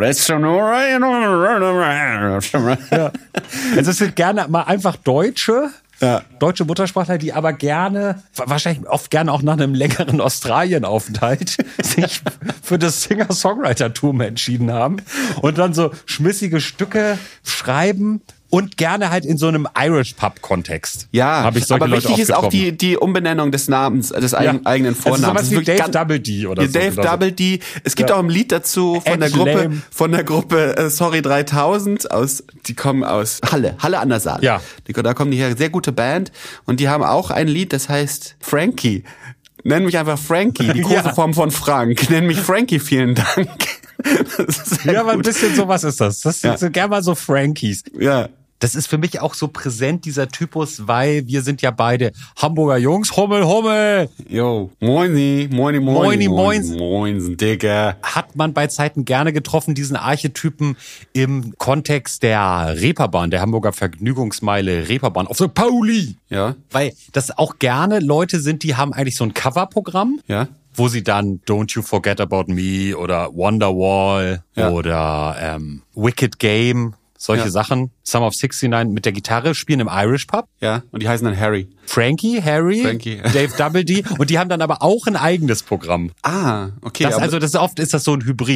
hat. Ja. Also es sind gerne mal einfach Deutsche, Ja. deutsche Muttersprachler, die aber gerne, wahrscheinlich oft gerne auch nach einem längeren Australienaufenthalt, sich für das Singer-Songwriter-Tum entschieden haben und dann so schmissige Stücke schreiben und gerne halt in so einem Irish-Pub-Kontext. Ja, hab ich solche aber Leute wichtig ist auch getroffen. die, die Umbenennung des Namens, des ja. eigenen Vornamens. Also sowas wie Dave Double D oder so. Dave Double D. Es gibt ja. auch ein Lied dazu von Ed der Gruppe, Lame. von der Gruppe äh, Sorry dreitausend aus, die kommen aus Halle, Halle an der Saale. Ja. Die, da kommen die her, sehr gute Band und die haben auch ein Lied, das heißt Frankie. Nenn mich einfach Frankie, die große ja. Form von Frank. Nenn mich Frankie, vielen Dank. Ja, aber ein bisschen sowas ist das. Das ja. sind gerne mal so Frankies. Ja. Das ist für mich auch so präsent, dieser Typus, weil wir sind ja beide Hamburger Jungs. Hummel, Hummel! Jo, moini, moini, moini, moini, moins. Moins, Digga. Hat man bei Zeiten gerne getroffen, diesen Archetypen im Kontext der Reeperbahn, der Hamburger Vergnügungsmeile Reeperbahn auf Sankt Pauli. Ja. Weil das auch gerne Leute sind, die haben eigentlich so ein Coverprogramm. Ja. Wo sie dann Don't You Forget About Me oder Wonderwall ja. oder ähm, Wicked Game, solche ja. Sachen, Sum of sixty-nine mit der Gitarre spielen im Irish Pub. Ja, und die heißen dann Harry. Frankie, Harry, Frankie. Dave Double D und die haben dann aber auch ein eigenes Programm. Ah, okay. Das, also das ist oft ist das so ein Hybrid.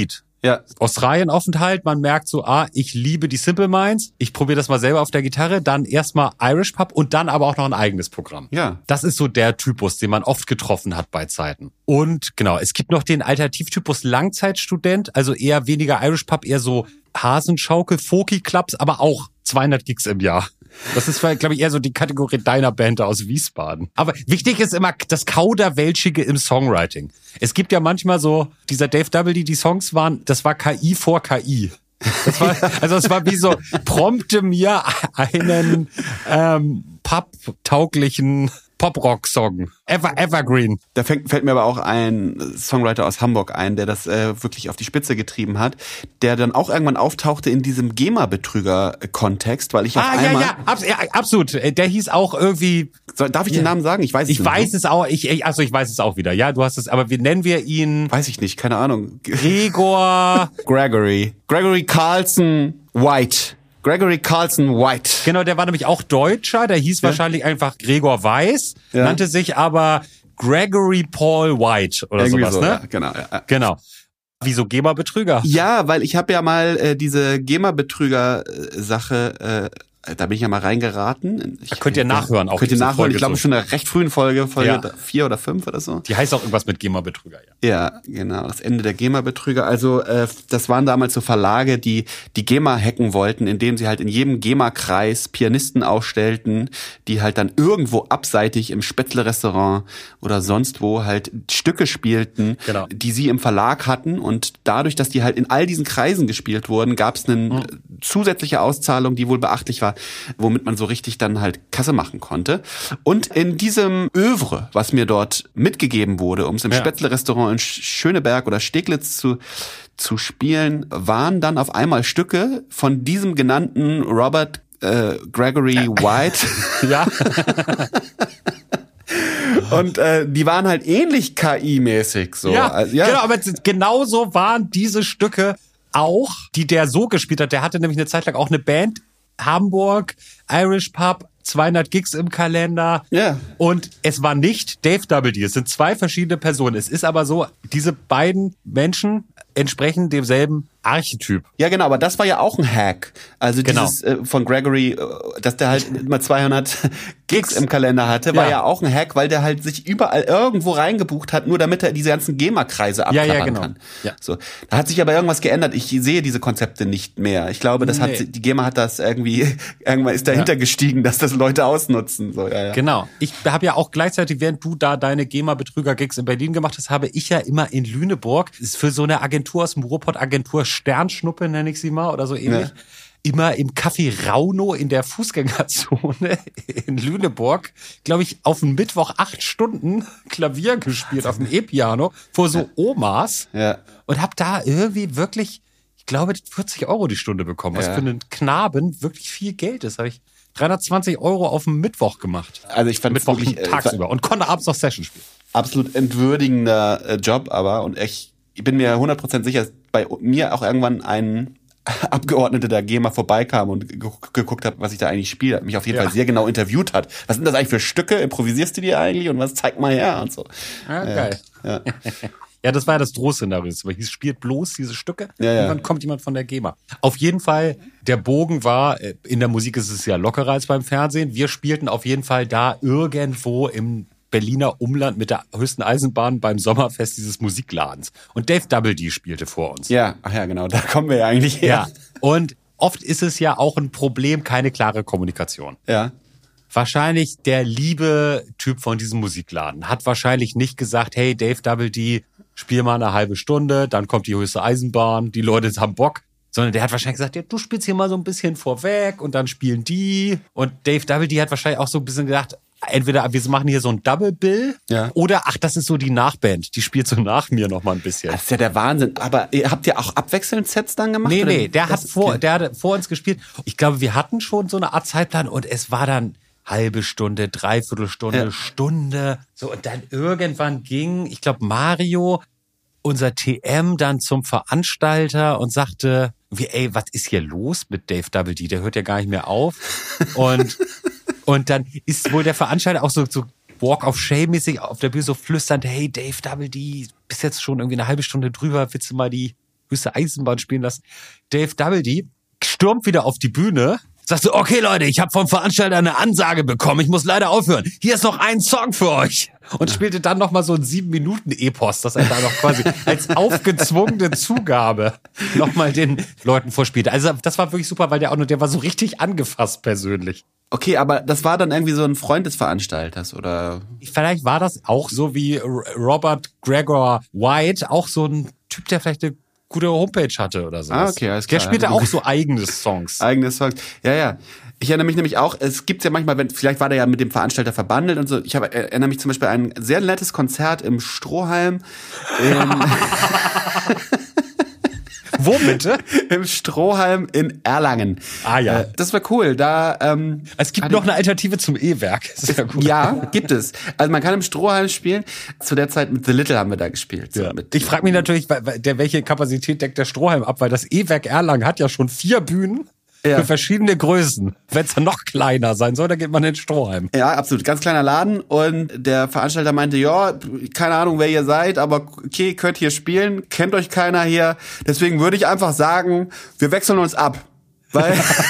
Ja. Australien-Aufenthalt, man merkt so, ah, ich liebe die Simple Minds, ich probiere das mal selber auf der Gitarre, dann erstmal Irish Pub und dann aber auch noch ein eigenes Programm. Ja. Das ist so der Typus, den man oft getroffen hat bei Zeiten. Und genau, es gibt noch den Alternativtypus Langzeitstudent, also eher weniger Irish Pub, eher so Hasenschaukel, Folky Clubs, aber auch zweihundert Gigs im Jahr. Das ist, glaube ich, eher so die Kategorie deiner Band aus Wiesbaden. Aber wichtig ist immer das Kauderwelschige im Songwriting. Es gibt ja manchmal so, dieser Dave Double D, die Songs waren, das war K I vor K I. Das war, also es war wie so, prompte mir einen ähm, pub-tauglichen Pop-Rock-Song. Ever, Evergreen. Da fällt, fällt mir aber auch ein Songwriter aus Hamburg ein, der das äh, wirklich auf die Spitze getrieben hat, der dann auch irgendwann auftauchte in diesem GEMA-Betrüger-Kontext, weil ich auf ah, einmal... ja, ja, abs- ja, absolut. Der hieß auch irgendwie... Soll, darf ich ja. den Namen sagen? Ich weiß es ich nicht. Ich weiß es auch, ich, ich, also ich weiß es auch wieder. Ja, du hast es, aber wie nennen wir ihn? Weiß ich nicht, keine Ahnung. Gregor... Gregory. Gregory Carlson White. Gregory Carlson White. Genau, der war nämlich auch Deutscher, der hieß ja. wahrscheinlich einfach Gregor Weiß, ja. nannte sich aber Gregory Paul White oder Irgendwie sowas, so, ne? Ja, genau. Ja. Genau. Wieso GEMA-Betrüger? Ja, weil ich habe ja mal äh, diese GEMA-Betrüger-Sache, äh, da bin ich ja mal reingeraten. Ich, da könnt ihr nachhören. Auch könnt ihr nachhören, Folge ich glaube so. schon in einer recht frühen Folge, Folge ja. vier oder fünf oder so. Die heißt auch irgendwas mit GEMA-Betrüger, ja. Ja, genau, das Ende der GEMA-Betrüger. Also äh, das waren damals so Verlage, die die GEMA hacken wollten, indem sie halt in jedem GEMA-Kreis Pianisten aufstellten, die halt dann irgendwo abseitig im Spätzle-Restaurant oder sonst wo halt Stücke spielten, genau. die sie im Verlag hatten. Und dadurch, dass die halt in all diesen Kreisen gespielt wurden, gab es eine mhm. zusätzliche Auszahlung, die wohl beachtlich war, womit man so richtig dann halt Kasse machen konnte. Und in diesem Övre, was mir dort mitgegeben wurde, um es im ja. Spätzle-Restaurant in Schöneberg oder Steglitz zu zu spielen, waren dann auf einmal Stücke von diesem genannten Robert äh, Gregory White. Ja. Und äh, die waren halt ähnlich K I-mäßig. So. Ja, also, ja, genau, aber genauso waren diese Stücke auch, die der so gespielt hat. Der hatte nämlich eine Zeit lang auch eine Band, Hamburg, Irish Pub, zweihundert Gigs im Kalender. Ja. Und es war nicht Dave Double D. Es sind zwei verschiedene Personen. Es ist aber so, diese beiden Menschen entsprechen demselben Archetyp. Ja, genau, aber das war ja auch ein Hack. Also genau. dieses äh, von Gregory, äh, dass der halt immer zweihundert Gigs im Kalender hatte, war ja. ja auch ein Hack, weil der halt sich überall irgendwo reingebucht hat, nur damit er diese ganzen GEMA-Kreise abklappern ja, ja, genau. kann. Ja. So, da hat sich aber irgendwas geändert. Ich sehe diese Konzepte nicht mehr. Ich glaube, das nee. hat die GEMA hat das irgendwie irgendwann ist dahinter ja. gestiegen, dass das Leute ausnutzen. So, ja, ja. Genau. Ich habe ja auch gleichzeitig, während du da deine GEMA-Betrüger-Gigs in Berlin gemacht hast, habe ich ja immer in Lüneburg, das ist für so eine Agentur aus dem Ruhrpott, Agentur Sternschnuppe, nenne ich sie mal, oder so ähnlich, ja. immer im Café Rauno in der Fußgängerzone in Lüneburg, glaube ich, auf dem Mittwoch acht Stunden Klavier gespielt, auf dem E-Piano, vor so Omas. Ja. Und habe da irgendwie wirklich, ich glaube, vierzig Euro die Stunde bekommen, was ja. für einen Knaben wirklich viel Geld ist. Habe ich dreihundertzwanzig Euro auf dem Mittwoch gemacht. Also ich fand Mittwoch wirklich, tagsüber und konnte abends noch Session spielen. Absolut entwürdigender äh, Job, aber und echt, ich bin mir hundert Prozent sicher, dass bei mir auch irgendwann ein Abgeordneter der GEMA vorbeikam und ge- geguckt hat, was ich da eigentlich spiele, mich auf jeden ja. Fall sehr genau interviewt hat. Was sind das eigentlich für Stücke? Improvisierst du die eigentlich und was zeig mal her und so. Ja, geil. Ja, ja. ja das war ja das Drohszenario. Es spielt bloß diese Stücke ja, ja. und dann kommt jemand von der GEMA. Auf jeden Fall, der Bogen war, in der Musik ist es ja lockerer als beim Fernsehen. Wir spielten auf jeden Fall da irgendwo im Berliner Umland mit der höchsten Eisenbahn beim Sommerfest dieses Musikladens. Und Dave Double D spielte vor uns. Ja, ach ja, genau, da kommen wir ja eigentlich her. Ja, und oft ist es ja auch ein Problem, keine klare Kommunikation. Ja. Wahrscheinlich der liebe Typ von diesem Musikladen hat wahrscheinlich nicht gesagt, hey Dave Double D, spiel mal eine halbe Stunde, dann kommt die höchste Eisenbahn, die Leute haben Bock. Sondern der hat wahrscheinlich gesagt, ja, du spielst hier mal so ein bisschen vorweg und dann spielen die. Und Dave Double D hat wahrscheinlich auch so ein bisschen gedacht, entweder wir machen hier so ein Double Bill ja. oder ach, das ist so die Nachband, die spielt so nach mir noch mal ein bisschen. Das ist ja der Wahnsinn. Aber habt ihr auch abwechselnd Sets dann gemacht? Nee, oder? nee, der das hat vor, der hat vor uns gespielt. Ich glaube, wir hatten schon so eine Art Zeitplan und es war dann halbe Stunde, Dreiviertelstunde, ja. Stunde. So, und dann irgendwann ging, ich glaube, Mario, unser T M, dann zum Veranstalter und sagte, wie, ey, was ist hier los mit Dave Double D? Der hört ja gar nicht mehr auf. Und Und dann ist wohl der Veranstalter auch so, so Walk of Shame-mäßig auf der Bühne so flüsternd, hey Dave Double D, bist jetzt schon irgendwie eine halbe Stunde drüber, willst du mal die höchste Eisenbahn spielen lassen. Dave Doubledy stürmt wieder auf die Bühne, sagt so, okay Leute, ich habe vom Veranstalter eine Ansage bekommen, ich muss leider aufhören. Hier ist noch ein Song für euch. Und spielte dann nochmal so ein sieben Minuten Epos, das er da noch quasi als aufgezwungene Zugabe nochmal den Leuten vorspielte. Also das war wirklich super, weil der auch nur, der war so richtig angefasst persönlich. Okay, aber das war dann irgendwie so ein Freund des Veranstalters, oder? Vielleicht war das auch so wie Robert Gregor White, auch so ein Typ, der vielleicht eine gute Homepage hatte oder so. Ah, okay, alles klar. Der spielte auch so eigene Songs. Eigene Songs. Ja, ja. Ich erinnere mich nämlich auch, es gibt ja manchmal, wenn, vielleicht war der ja mit dem Veranstalter verbandelt und so. Ich habe, erinnere mich zum Beispiel an ein sehr nettes Konzert im Strohhalm. In Wo bitte? Im Strohhalm in Erlangen. Ah ja. Äh, das war cool. Da ähm, es gibt noch eine Alternative zum E-Werk. Das ist ja gut. Ja, gibt es. Also man kann im Strohhalm spielen. Zu der Zeit mit The Little haben wir da gespielt. So ja. mit, ich frage mich natürlich, der welche Kapazität deckt der Strohhalm ab, weil das E-Werk Erlangen hat ja schon vier Bühnen. Ja. Für verschiedene Größen. Wenn es dann noch kleiner sein soll, dann geht man in den Strohhalm. Ja, absolut. Ganz kleiner Laden. Und der Veranstalter meinte, ja, keine Ahnung, wer ihr seid, aber okay, könnt hier spielen, kennt euch keiner hier. Deswegen würde ich einfach sagen, wir wechseln uns ab. Weil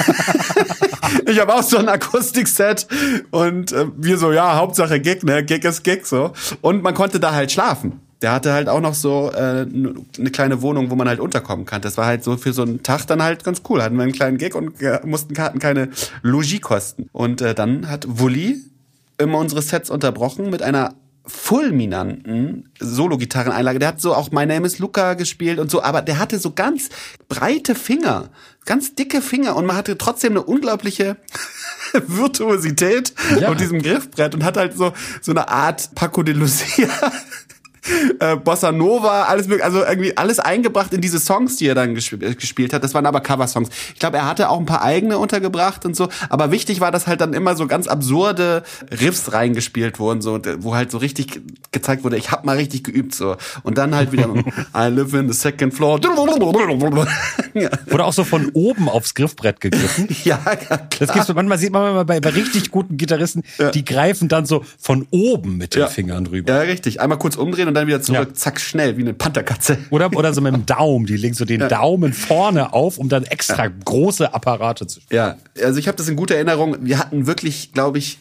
ich habe auch so ein Akustikset und äh, wir so, ja, Hauptsache Gig, ne? Gig ist Gig, so. Und man konnte da halt schlafen. Der hatte halt auch noch so äh, eine kleine Wohnung, wo man halt unterkommen kann. Das war halt so für so einen Tag dann halt ganz cool. Hatten wir einen kleinen Gig und äh, mussten hatten keine Logis kosten. Und äh, dann hat Wully immer unsere Sets unterbrochen mit einer fulminanten Solo-Gitarreneinlage. Der hat so auch My Name is Luca gespielt und so, aber der hatte so ganz breite Finger, ganz dicke Finger und man hatte trotzdem eine unglaubliche Virtuosität ja. auf diesem Griffbrett und hat halt so so eine Art Paco de Lucia Äh, Bossa Nova, alles mögliche, also irgendwie alles eingebracht in diese Songs, die er dann gesp- gespielt hat. Das waren aber Coversongs. Ich glaube, er hatte auch ein paar eigene untergebracht und so. Aber wichtig war, dass halt dann immer so ganz absurde Riffs reingespielt wurden, so, wo halt so richtig gezeigt wurde, ich hab mal richtig geübt, so. Und dann halt wieder I live in the second floor. Wurde auch so von oben aufs Griffbrett gegriffen. Ja, klar. Das gibt's, manchmal sieht man bei, bei richtig guten Gitarristen, ja. die greifen dann so von oben mit den ja. Fingern drüber. Ja, richtig. Einmal kurz umdrehen und dann wieder zurück, ja. zack, schnell, wie eine Pantherkatze. Oder, oder so mit dem Daumen, die legen so den ja. Daumen vorne auf, um dann extra ja. große Apparate zu spielen. Ja, also ich habe das in guter Erinnerung. Wir hatten wirklich, glaube ich,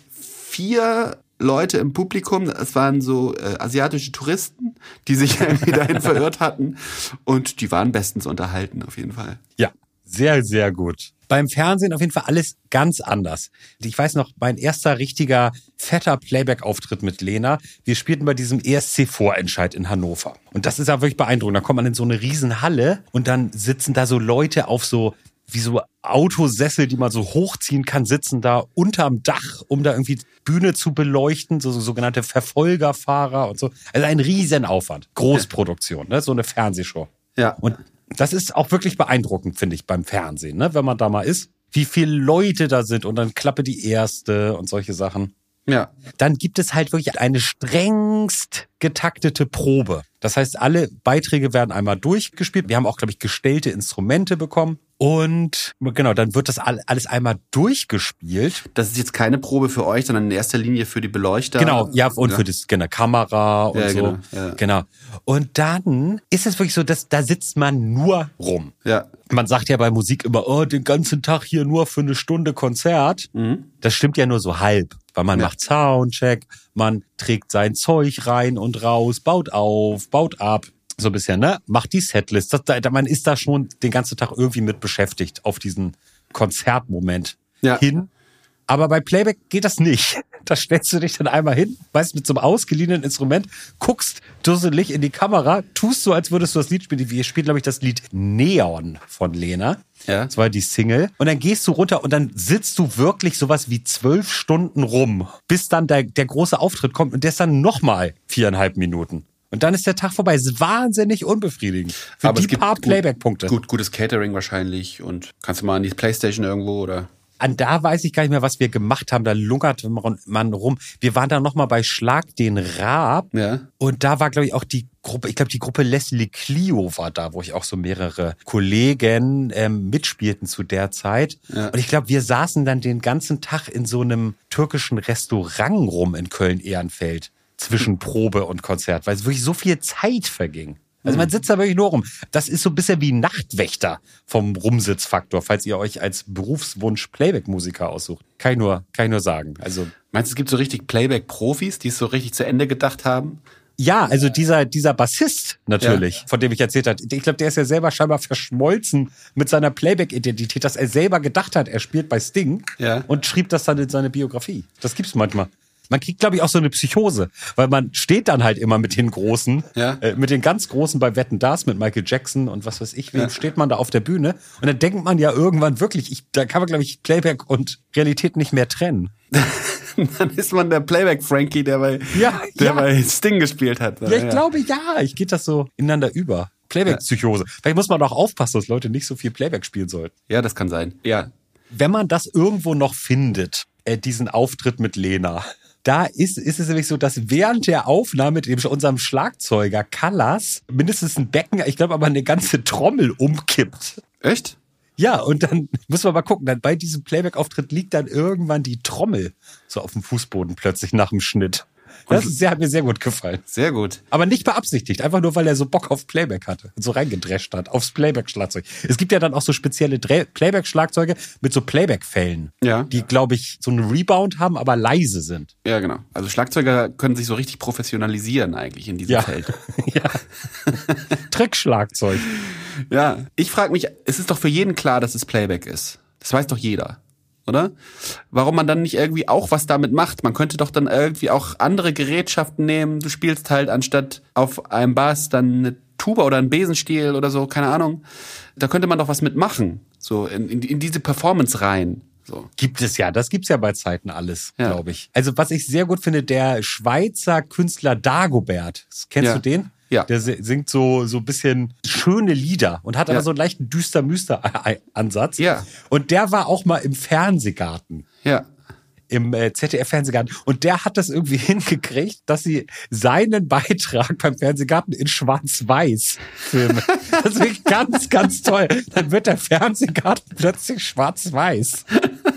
vier Leute im Publikum. Es waren so äh, asiatische Touristen, die sich irgendwie dahin verirrt hatten. Und die waren bestens unterhalten, auf jeden Fall. Ja, sehr, sehr gut. Beim Fernsehen auf jeden Fall alles ganz anders. Ich weiß noch, mein erster richtiger fetter Playback-Auftritt mit Lena. Wir spielten bei diesem E S C-Vorentscheid in Hannover. Und das ist ja wirklich beeindruckend. Da kommt man in so eine riesen Halle und dann sitzen da so Leute auf so, wie so Autosessel, die man so hochziehen kann, sitzen da unterm Dach, um da irgendwie Bühne zu beleuchten, so, so sogenannte Verfolgerfahrer und so. Also ein Riesenaufwand. Großproduktion, ne? So eine Fernsehshow. Ja. Und das ist auch wirklich beeindruckend, finde ich, beim Fernsehen, ne? Wenn man da mal ist, wie viele Leute da sind und dann Klappe die erste und solche Sachen. Ja. Dann gibt es halt wirklich eine strengst getaktete Probe. Das heißt, alle Beiträge werden einmal durchgespielt. Wir haben auch, glaube ich, gestellte Instrumente bekommen. Und genau, dann wird das alles einmal durchgespielt. Das ist jetzt keine Probe für euch, sondern in erster Linie für die Beleuchter. Genau, ja, und ja. für das genau, Kamera und ja, so. Genau, ja. genau. Und dann ist es wirklich so, dass da sitzt man nur rum. Ja. Man sagt ja bei Musik immer, oh, den ganzen Tag hier nur für eine Stunde Konzert. Mhm. Das stimmt ja nur so halb, weil man ja. macht Soundcheck, man trägt sein Zeug rein und raus, baut auf, baut ab. So ein bisschen, ne? Macht die Setlist. Das, da, man ist da schon den ganzen Tag irgendwie mit beschäftigt auf diesen Konzertmoment ja. hin. Aber bei Playback geht das nicht. Da stellst du dich dann einmal hin, weißt, mit so einem ausgeliehenen Instrument, guckst dusselig in die Kamera, tust so, als würdest du das Lied spielen. Wir spielen, glaube ich, das Lied Neon von Lena. Ja. Das war die Single. Und dann gehst du runter und dann sitzt du wirklich sowas wie zwölf Stunden rum, bis dann der, der große Auftritt kommt und der ist dann nochmal viereinhalb Minuten. Und dann ist der Tag vorbei. Es ist wahnsinnig unbefriedigend. Für Aber die paar Playback-Punkte. Gut, gutes Catering wahrscheinlich. Und kannst du mal an die Playstation irgendwo oder? An da weiß ich gar nicht mehr, was wir gemacht haben. Da lungert man rum. Wir waren da nochmal bei Schlag den Raab. Ja. Und da war, glaube ich, auch die Gruppe, ich glaube, die Gruppe Leslie Clio war da, wo ich auch so mehrere Kollegen ähm, mitspielten zu der Zeit. Ja. Und ich glaube, wir saßen dann den ganzen Tag in so einem türkischen Restaurant rum in Köln-Ehrenfeld. Zwischen Probe und Konzert, weil es wirklich so viel Zeit verging. Also man sitzt da wirklich nur rum. Das ist so ein bisschen wie Nachtwächter vom Rumsitzfaktor, falls ihr euch als Berufswunsch Playback-Musiker aussucht. Kann ich nur, kann ich nur sagen. Also meinst du, es gibt so richtig Playback-Profis, die es so richtig zu Ende gedacht haben? ja, also dieser dieser Bassist natürlich, ja. von dem ich erzählt habe. Ich glaube, der ist ja selber scheinbar verschmolzen mit seiner Playback-Identität, dass er selber gedacht hat, er spielt bei Sting ja. und schrieb das dann in seine Biografie. Das gibt's manchmal. Man kriegt, glaube ich, auch so eine Psychose, weil man steht dann halt immer mit den Großen, ja. äh, mit den ganz Großen bei Wetten, das, mit Michael Jackson und was weiß ich, wem ja. steht man da auf der Bühne und dann denkt man ja irgendwann wirklich, ich, da kann man, glaube ich, Playback und Realität nicht mehr trennen. Dann ist man der Playback-Frankie, der bei, ja, der ja. bei Sting gespielt hat. Ja, ich ja. glaube, ja. Ich geht das so ineinander über. Playback-Psychose. Ja. Vielleicht muss man doch aufpassen, dass Leute nicht so viel Playback spielen sollten. Ja, das kann sein. Ja. Wenn man das irgendwo noch findet, äh, diesen Auftritt mit Lena, da ist, ist es nämlich so, dass während der Aufnahme mit dem, unserem Schlagzeuger Callas mindestens ein Becken, ich glaube aber eine ganze Trommel umkippt. Echt? Ja, und dann muss man mal gucken, dann bei diesem Playback-Auftritt liegt dann irgendwann die Trommel so auf dem Fußboden plötzlich nach dem Schnitt. Das ist sehr, hat mir sehr gut gefallen. Sehr gut. Aber nicht beabsichtigt, einfach nur, weil er so Bock auf Playback hatte und so reingedrescht hat, aufs Playback-Schlagzeug. Es gibt ja dann auch so spezielle Dre- Playback-Schlagzeuge mit so Playback-Fällen, ja. die, glaube ich, so einen Rebound haben, aber leise sind. Ja, genau. Also Schlagzeuger können sich so richtig professionalisieren eigentlich in diesem ja. Feld. ja. Trickschlagzeug. Ja, ich frage mich, es ist doch für jeden klar, dass es Playback ist. Das weiß doch jeder. Oder? Warum man dann nicht irgendwie auch was damit macht? Man könnte doch dann irgendwie auch andere Gerätschaften nehmen. Du spielst halt anstatt auf einem Bass dann eine Tuba oder einen Besenstiel oder so, keine Ahnung. Da könnte man doch was mitmachen. So in, in, in diese Performance rein. So. Gibt es ja, das gibt's ja bei Zeiten alles, ja. glaube ich. Also was ich sehr gut finde, der Schweizer Künstler Dagobert. Kennst ja. du den? Ja. Der singt so so ein bisschen schöne Lieder und hat aber ja. so einen leichten Düster-Müster-Ansatz. Ja. Und der war auch mal im Fernsehgarten. Ja. Im äh, Z D F-Fernsehgarten. Und der hat das irgendwie hingekriegt, dass sie seinen Beitrag beim Fernsehgarten in Schwarz-Weiß filmen. Das ist wirklich ganz, ganz toll. Dann wird der Fernsehgarten plötzlich schwarz-weiß.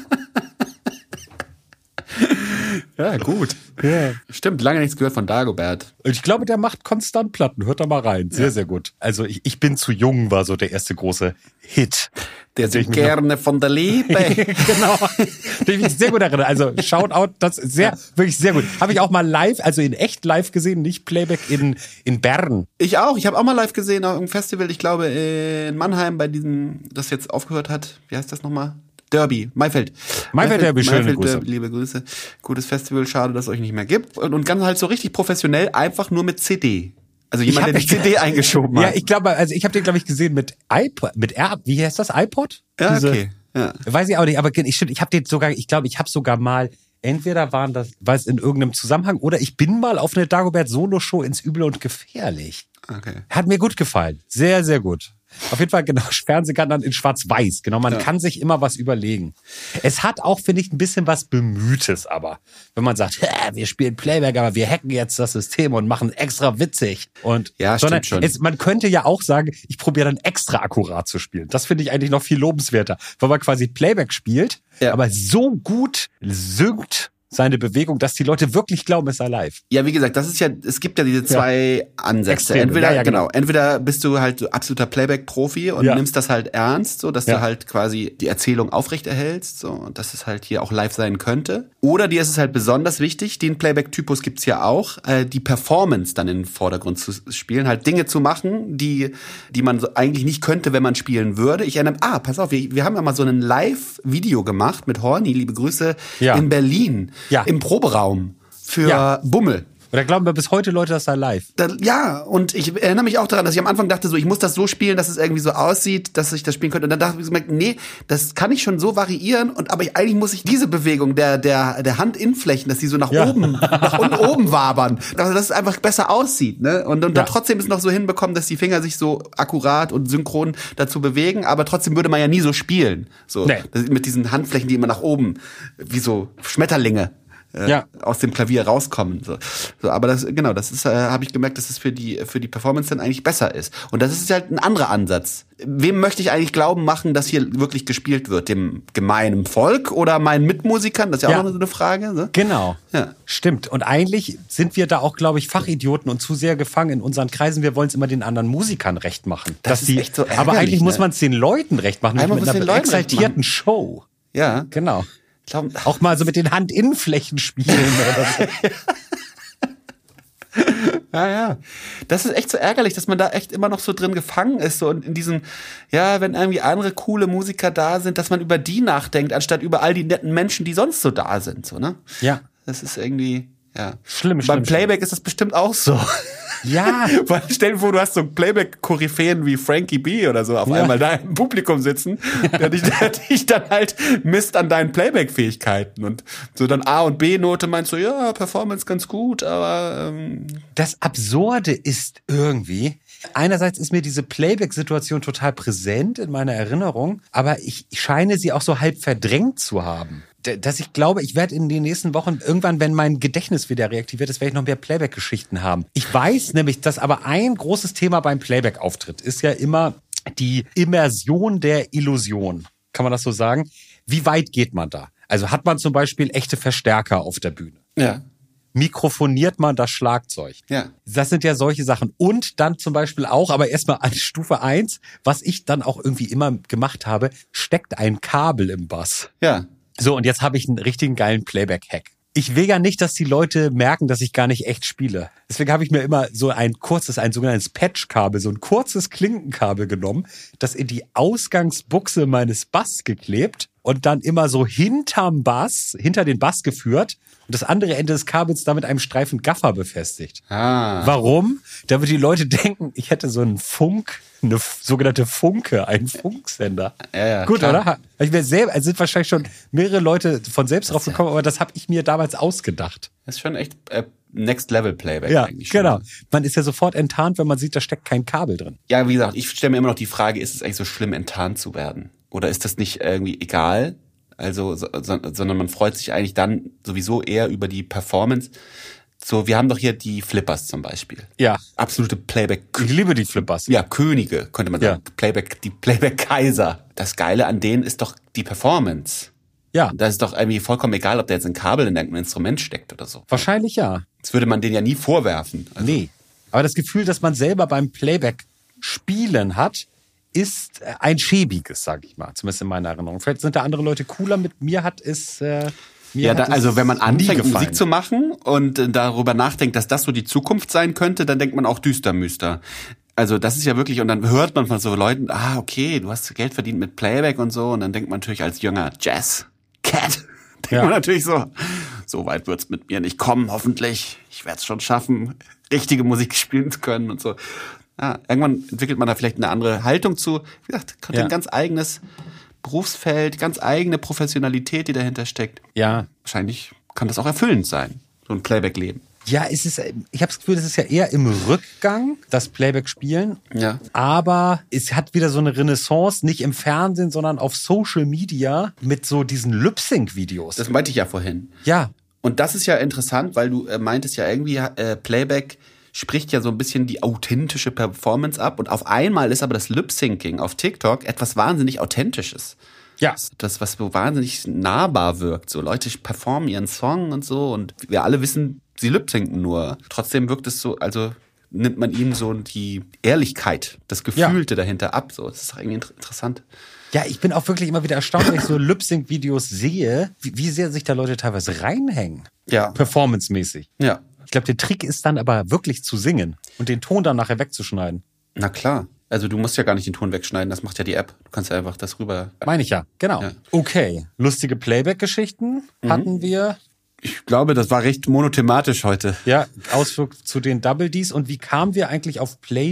Ja, gut. Ja. Stimmt, lange nichts gehört von Dagobert. Und ich glaube, der macht konstant Platten. Hört da mal rein. Sehr, ja. sehr gut. Also ich, ich bin zu jung war so der erste große Hit. Der singt gerne noch von der Liebe. Genau. Den ich mich sehr gut erinnere. Also Shoutout, das ist sehr, ja. wirklich sehr gut. Habe ich auch mal live, also in echt live gesehen, nicht Playback in, in Bern. Ich auch. Ich habe auch mal live gesehen auf einem Festival, ich glaube in Mannheim, bei diesem, das jetzt aufgehört hat. Wie heißt das nochmal? Derby, Maifeld. Maifeld Derby, schöne Maifeld Grüße. Derby, liebe Grüße. Gutes Festival, schade, dass es euch nicht mehr gibt. Und, und ganz halt so richtig professionell, einfach nur mit C D. Also jemand, der die C D eingeschoben hat. Ja, ich glaube, also ich habe den, glaube ich, gesehen mit iPod, mit R, wie heißt das, iPod? Ja, Diese, okay. Ja. Weiß ich auch nicht, aber ich stimmt, ich habe den sogar, ich glaube, ich habe sogar mal, entweder waren das, war es in irgendeinem Zusammenhang, oder ich bin mal auf eine Dagobert-Solo-Show ins Übel und Gefährlich. Okay. Hat mir gut gefallen. Sehr, sehr gut. Auf jeden Fall, genau, Fernsehgarten dann in Schwarz-Weiß. Genau, man ja. kann sich immer was überlegen. Es hat auch, finde ich, ein bisschen was Bemühtes, aber wenn man sagt, wir spielen Playback, aber wir hacken jetzt das System und machen extra witzig. Und ja, sondern stimmt schon. Es, man könnte ja auch sagen, ich probiere dann extra akkurat zu spielen. Das finde ich eigentlich noch viel lobenswerter, weil man quasi Playback spielt, ja. aber so gut synkt seine Bewegung, dass die Leute wirklich glauben, es sei live. Ja, wie gesagt, das ist ja, es gibt ja diese zwei ja. Ansätze. Extreme. Entweder, ja, ja, genau. genau, entweder bist du halt absoluter Playback-Profi und ja. nimmst das halt ernst, so dass ja. du halt quasi die Erzählung aufrechterhältst, so, und dass es halt hier auch live sein könnte. Oder dir ist es halt besonders wichtig, den Playback-Typus gibt's ja auch, äh, die Performance dann in den Vordergrund zu spielen, halt Dinge zu machen, die, die man so eigentlich nicht könnte, wenn man spielen würde. Ich erinnere, ah, pass auf, wir, wir haben ja mal so ein Live-Video gemacht mit Horny, liebe Grüße, ja. in Berlin. Ja. Im Proberaum für ja. Bummel. Oder glauben wir bis heute Leute, das sei live? Da, ja, und ich erinnere mich auch daran, dass ich am Anfang dachte, so ich muss das so spielen, dass es irgendwie so aussieht, dass ich das spielen könnte. Und dann dachte ich, nee, das kann ich schon so variieren. Und aber ich, eigentlich muss ich diese Bewegung der der der Handinnenflächen, dass die so nach ja. oben, nach unten oben wabern, dass, dass es einfach besser aussieht, ne? Und, und ja. dann trotzdem es noch so hinbekommen, dass die Finger sich so akkurat und synchron dazu bewegen. Aber trotzdem würde man ja nie so spielen, so nee. das, mit diesen Handflächen, die immer nach oben, wie so Schmetterlinge. äh, ja. aus dem Klavier rauskommen. So. So, aber das, genau, das ist, äh, habe ich gemerkt, dass es für die, für die Performance dann eigentlich besser ist. Und das ist halt ein anderer Ansatz. Wem möchte ich eigentlich glauben machen, dass hier wirklich gespielt wird? Dem gemeinen Volk oder meinen Mitmusikern? Das ist ja, ja. auch noch so eine Frage. So. Genau. Ja. Stimmt. Und eigentlich sind wir da auch, glaube ich, Fachidioten und zu sehr gefangen in unseren Kreisen. Wir wollen es immer den anderen Musikern recht machen. Das ist die, echt so ärgerlich, aber eigentlich ne? muss man es den Leuten recht machen. Einmal mit einer exaltierten Show. Ja. Genau. Glaub, auch mal so mit den Handinnenflächen spielen oder so. Ja, ja. Das ist echt so ärgerlich, dass man da echt immer noch so drin gefangen ist. So und in diesem, ja, wenn irgendwie andere coole Musiker da sind, dass man über die nachdenkt, anstatt über all die netten Menschen, die sonst so da sind. So, ne? Ja. Das ist irgendwie, ja. Schlimm, schlimm. Beim Playback schlimm. ist das bestimmt auch so. Ja. Weil stell dir vor, du hast so Playback-Koryphäen wie Frankie B oder so auf ja. einmal da im Publikum sitzen, der dich, der dich dann halt misst an deinen Playback-Fähigkeiten und so dann A- und B-Note meinst du, ja, Performance ganz gut, aber... Ähm das Absurde ist irgendwie... Einerseits ist mir diese Playback-Situation total präsent in meiner Erinnerung, aber ich scheine sie auch so halb verdrängt zu haben. Dass ich glaube, ich werde in den nächsten Wochen irgendwann, wenn mein Gedächtnis wieder reaktiviert ist, werde ich noch mehr Playback-Geschichten haben. Ich weiß nämlich, dass aber ein großes Thema beim Playback-Auftritt ist ja immer die Immersion der Illusion. Kann man das so sagen? Wie weit geht man da? Also hat man zum Beispiel echte Verstärker auf der Bühne? Ja. Mikrofoniert man das Schlagzeug? Ja. Das sind ja solche Sachen. Und dann zum Beispiel auch, aber erstmal an Stufe eins, was ich dann auch irgendwie immer gemacht habe, steckt ein Kabel im Bass. Ja. So, und jetzt habe ich einen richtigen geilen Playback-Hack. Ich will ja nicht, dass die Leute merken, dass ich gar nicht echt spiele. Deswegen habe ich mir immer so ein kurzes, ein sogenanntes Patch-Kabel, so ein kurzes Klinkenkabel genommen, das in die Ausgangsbuchse meines Bass geklebt und dann immer so hinterm Bass, hinter den Bass geführt und das andere Ende des Kabels da mit einem Streifen Gaffer befestigt. Ah. Warum? Damit die Leute denken, ich hätte so einen Funk, eine sogenannte Funke, einen Funksender. Ja, ja, gut, klar. oder? Ich wäre selber, also sind wahrscheinlich schon mehrere Leute von selbst drauf gekommen, aber das habe ich mir damals ausgedacht. Das ist schon echt äh, Next-Level-Playback ja, eigentlich. Schon. Genau. Man ist ja sofort enttarnt, wenn man sieht, da steckt kein Kabel drin. Ja, wie gesagt, ich stelle mir immer noch die Frage, ist es eigentlich so schlimm, enttarnt zu werden? Oder ist das nicht irgendwie egal? Also, so, so, sondern man freut sich eigentlich dann sowieso eher über die Performance. So, wir haben doch hier die Flippers zum Beispiel. Ja. Absolute Playback. Ich liebe die Flippers. Ja, Könige, könnte man sagen. Ja. Playback, die Playback-Kaiser. Das Geile an denen ist doch die Performance. Ja. Das ist doch irgendwie vollkommen egal, ob da jetzt ein Kabel in irgendeinem Instrument steckt oder so. Wahrscheinlich ja. Das würde man denen ja nie vorwerfen. Also, nee. Aber das Gefühl, dass man selber beim Playback spielen hat, ist ein schäbiges, sag ich mal. Zumindest in meiner Erinnerung. Vielleicht sind da andere Leute cooler. Mit mir hat es... Äh, mir ja, hat da, es also wenn man anfängt, gefallen. Musik zu machen und äh, darüber nachdenkt, dass das so die Zukunft sein könnte, dann denkt man auch düstermüster. Also das ist ja wirklich, und dann hört man von so Leuten, ah, okay, du hast Geld verdient mit Playback und so, und dann denkt man natürlich als junger Jazz-Cat, denkt ja. man natürlich so, so weit wird's mit mir nicht kommen, hoffentlich. Ich werde es schon schaffen, richtige Musik spielen zu können und so. Ja, irgendwann entwickelt man da vielleicht eine andere Haltung zu. Wie gesagt, hat ja. ein ganz eigenes Berufsfeld, ganz eigene Professionalität, die dahinter steckt. Ja. Wahrscheinlich kann das auch erfüllend sein, so ein Playback-Leben. Ja, es ist, ich habe das Gefühl, das ist ja eher im Rückgang, das Playback-Spielen. Ja. Aber es hat wieder so eine Renaissance, nicht im Fernsehen, sondern auf Social Media mit so diesen Lip-Sync-Videos. Das meinte ich ja vorhin. Ja. Und das ist ja interessant, weil du äh, meintest ja irgendwie, äh, Playback spricht ja so ein bisschen die authentische Performance ab. Und auf einmal ist aber das Lip-Syncing auf TikTok etwas wahnsinnig Authentisches. Ja. Das, was so wahnsinnig nahbar wirkt. So Leute performen ihren Song und so. Und wir alle wissen, sie lip-synken nur. Trotzdem wirkt es so, also nimmt man ihnen so die Ehrlichkeit, das Gefühlte ja. dahinter ab. So, das ist doch irgendwie interessant. Ja, ich bin auch wirklich immer wieder erstaunt, wenn ich so Lip-Sync-Videos sehe, wie, wie sehr sich da Leute teilweise reinhängen. Ja. Performance-mäßig. Ja. Ich glaube, der Trick ist dann aber wirklich zu singen und den Ton dann nachher wegzuschneiden. Na klar. Also du musst ja gar nicht den Ton wegschneiden, das macht ja die App. Du kannst ja einfach das rüber... Meine ich ja, genau. Ja. Okay, lustige Playback-Geschichten mhm. hatten wir. Ich glaube, das war recht monothematisch heute. Ja, Ausflug zu den Double Ds. Und wie kamen wir eigentlich auf Playback?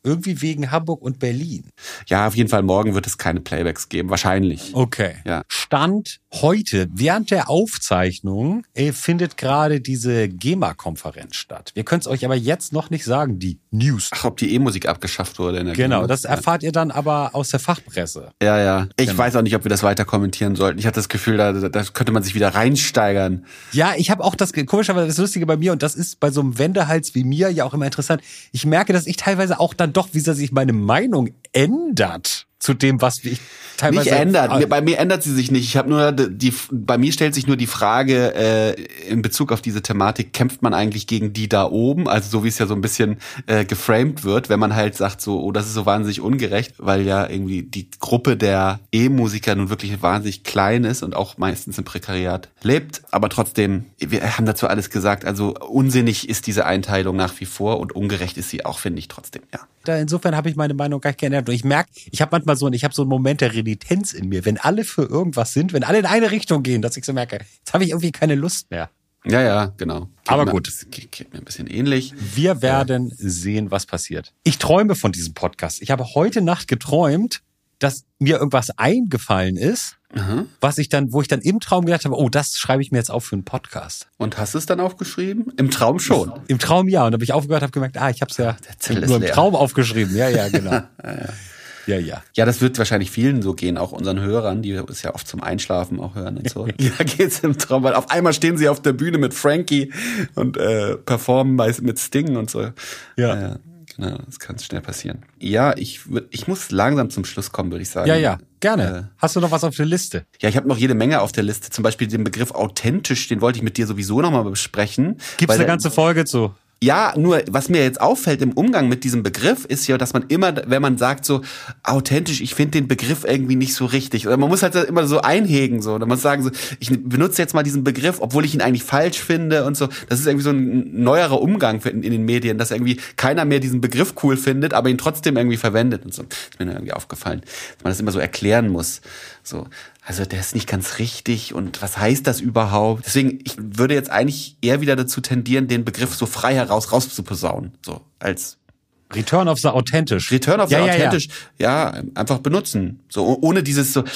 Irgendwie wegen Hamburg und Berlin. Ja, auf jeden Fall morgen wird es keine Playbacks geben, wahrscheinlich. Okay. Ja. Stand heute, während der Aufzeichnung, äh, findet gerade diese GEMA-Konferenz statt. Wir können es euch aber jetzt noch nicht sagen, die News. Ach, ob die E-Musik abgeschafft wurde in der Genau, GEMA. das erfahrt ihr dann aber aus der Fachpresse. Ja, ja. Ich Genau. weiß auch nicht, ob wir das weiter kommentieren sollten. Ich habe das Gefühl, da, da könnte man sich wieder reinsteigern. Ja, ich habe auch das, komischerweise das Lustige bei mir, und das ist bei so einem Wendehals wie mir ja auch immer interessant, ich merke, dass ich teilweise auch dann doch, wie sich meine Meinung ändert zu dem, was ich teilweise... Nicht ändert. Mir, bei mir ändert sie sich nicht. Ich habe nur die, bei mir stellt sich nur die Frage äh, in Bezug auf diese Thematik: Kämpft man eigentlich gegen die da oben? Also so wie es ja so ein bisschen äh, geframed wird, wenn man halt sagt so, oh, das ist so wahnsinnig ungerecht, weil ja irgendwie die Gruppe der E-Musiker nun wirklich wahnsinnig klein ist und auch meistens im Prekariat lebt. Aber trotzdem, wir haben dazu alles gesagt. Also unsinnig ist diese Einteilung nach wie vor und ungerecht ist sie auch, finde ich trotzdem. Ja. Insofern habe ich meine Meinung gar nicht geändert. Und ich merke, ich habe manchmal so, ich habe so einen Moment der Renitenz in mir, wenn alle für irgendwas sind, wenn alle in eine Richtung gehen, dass ich so merke, jetzt habe ich irgendwie keine Lust mehr. Ja, ja, genau. Geht Aber mir, gut. Das geht, geht mir ein bisschen ähnlich. Wir werden ja. sehen, was passiert. Ich träume von diesem Podcast. Ich habe heute Nacht geträumt, dass mir irgendwas eingefallen ist, mhm. was ich dann, wo ich dann im Traum gedacht habe, oh, das schreibe ich mir jetzt auf für einen Podcast. Und hast du es dann aufgeschrieben? Im Traum schon? Im Traum ja. Und da habe ich aufgehört, habe gemerkt, ah, ich habe es ja nur im leer. Traum aufgeschrieben. Ja, ja, genau. ja, ja. Ja, ja. Ja, das wird wahrscheinlich vielen so gehen, auch unseren Hörern, die es ja oft zum Einschlafen auch hören und so. Ja, geht's im Traum, weil auf einmal stehen sie auf der Bühne mit Frankie und äh, performen mit Sting und so. Ja. Äh, genau, das kann schnell passieren. Ja, ich würd, ich muss langsam zum Schluss kommen, würde ich sagen. Ja, ja, gerne. Äh, Hast du noch was auf der Liste? Ja, ich habe noch jede Menge auf der Liste. Zum Beispiel den Begriff authentisch, den wollte ich mit dir sowieso nochmal besprechen. Gibt's eine ganze Folge zu? Ja, nur was mir jetzt auffällt im Umgang mit diesem Begriff ist ja, dass man immer, wenn man sagt so authentisch, ich finde den Begriff irgendwie nicht so richtig. Oder man muss halt immer so einhegen so. Man muss sagen so, ich benutze jetzt mal diesen Begriff, obwohl ich ihn eigentlich falsch finde und so. Das ist irgendwie so ein neuerer Umgang in, in den Medien, dass irgendwie keiner mehr diesen Begriff cool findet, aber ihn trotzdem irgendwie verwendet und so. Das ist mir irgendwie aufgefallen, dass man das immer so erklären muss. So. Also der ist nicht ganz richtig und was heißt das überhaupt? Deswegen, ich würde jetzt eigentlich eher wieder dazu tendieren, den Begriff so frei heraus rauszuposaunen. So als Return of the Authentisch. Return of the ja, ja, Authentisch. Ja. ja, einfach benutzen. So ohne dieses so,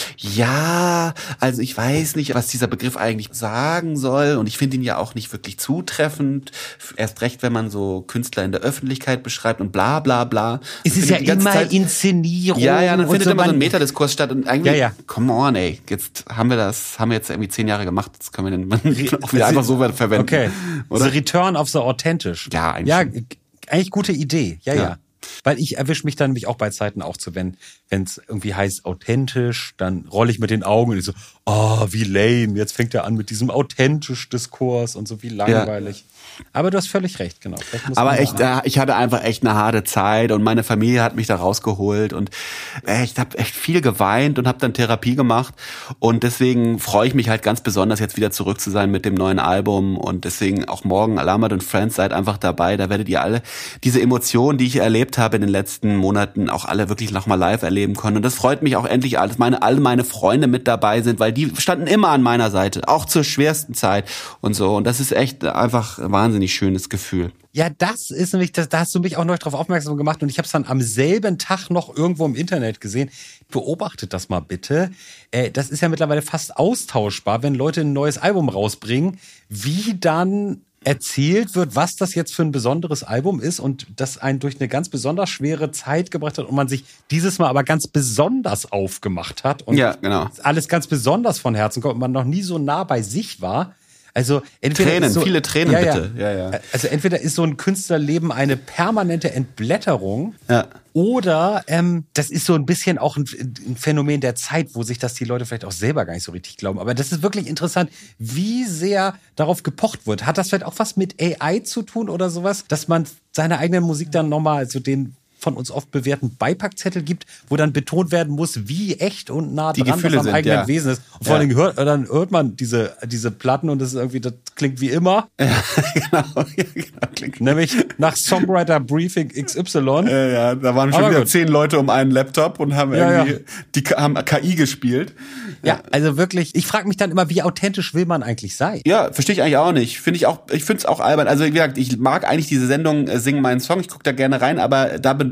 ja, also ich weiß nicht, was dieser Begriff eigentlich sagen soll und ich finde ihn ja auch nicht wirklich zutreffend. Erst recht, wenn man so Künstler in der Öffentlichkeit beschreibt und bla bla bla. Es ist ja immer Zeit, Inszenierung. Ja, ja, dann findet so immer so ein Metadiskurs statt und eigentlich, ja, ja. come on, ey, jetzt haben wir das, haben wir jetzt irgendwie zehn Jahre gemacht, jetzt können wir den auch wieder einfach so verwenden. Okay, oder? The Return of the Authentisch. Ja, eigentlich. Ja, eigentlich gute Idee, ja, ja. ja. Weil ich erwische mich dann nämlich auch bei Zeiten auch zu, wenn wenn es irgendwie heißt authentisch, dann rolle ich mit den Augen und ich so, oh, wie lame, jetzt fängt er an mit diesem authentisch Diskurs und so, wie langweilig. Ja. Aber du hast völlig recht, genau. Aber echt, äh, ich hatte einfach echt eine harte Zeit und meine Familie hat mich da rausgeholt und äh, ich habe echt viel geweint und habe dann Therapie gemacht und deswegen freue ich mich halt ganz besonders, jetzt wieder zurück zu sein mit dem neuen Album und deswegen auch morgen Alamat und Friends, seid einfach dabei, da werdet ihr alle diese Emotionen, die ich erlebt habe in den letzten Monaten, auch alle wirklich nochmal live erleben können und das freut mich auch endlich, dass meine, alle meine Freunde mit dabei sind, weil die standen immer an meiner Seite, auch zur schwersten Zeit und so und das ist echt einfach wahnsinnig wahnsinnig schönes Gefühl. Ja, das ist nämlich, das, da hast du mich auch noch drauf aufmerksam gemacht und ich habe es dann am selben Tag noch irgendwo im Internet gesehen. Beobachtet das mal bitte. Äh, das ist ja mittlerweile fast austauschbar, wenn Leute ein neues Album rausbringen, wie dann erzählt wird, was das jetzt für ein besonderes Album ist und das einen durch eine ganz besonders schwere Zeit gebracht hat und man sich dieses Mal aber ganz besonders aufgemacht hat und ja, genau. alles ganz besonders von Herzen kommt und man noch nie so nah bei sich war. Also entweder Tränen, so, viele Tränen ja, bitte. Ja. Ja, ja. Also entweder ist so ein Künstlerleben eine permanente Entblätterung ja. oder ähm, das ist so ein bisschen auch ein, ein Phänomen der Zeit, wo sich das die Leute vielleicht auch selber gar nicht so richtig glauben. Aber das ist wirklich interessant, wie sehr darauf gepocht wird. Hat das vielleicht auch was mit A I zu tun oder sowas, dass man seine eigene Musik dann nochmal so den von uns oft bewährten Beipackzettel gibt, wo dann betont werden muss, wie echt und nah die dran Gefühle das am sind, eigenen ja. Wesen ist. Und vor ja. allem hört, dann hört man diese, diese Platten und das ist irgendwie, das klingt wie immer. Ja, genau. Ja, genau. Klingt Nämlich nach Songwriter Briefing X Y. Ja, ja, da waren schon Aber wieder gut. zehn Leute um einen Laptop und haben Ja, irgendwie, ja. die haben K I gespielt. Ja, also wirklich, ich frage mich dann immer, wie authentisch will man eigentlich sein? Ja, verstehe ich eigentlich auch nicht. Finde ich auch, ich finde es auch albern. Also wie gesagt, ich mag eigentlich diese Sendung äh, Sing meinen Song, ich gucke da gerne rein, aber da be-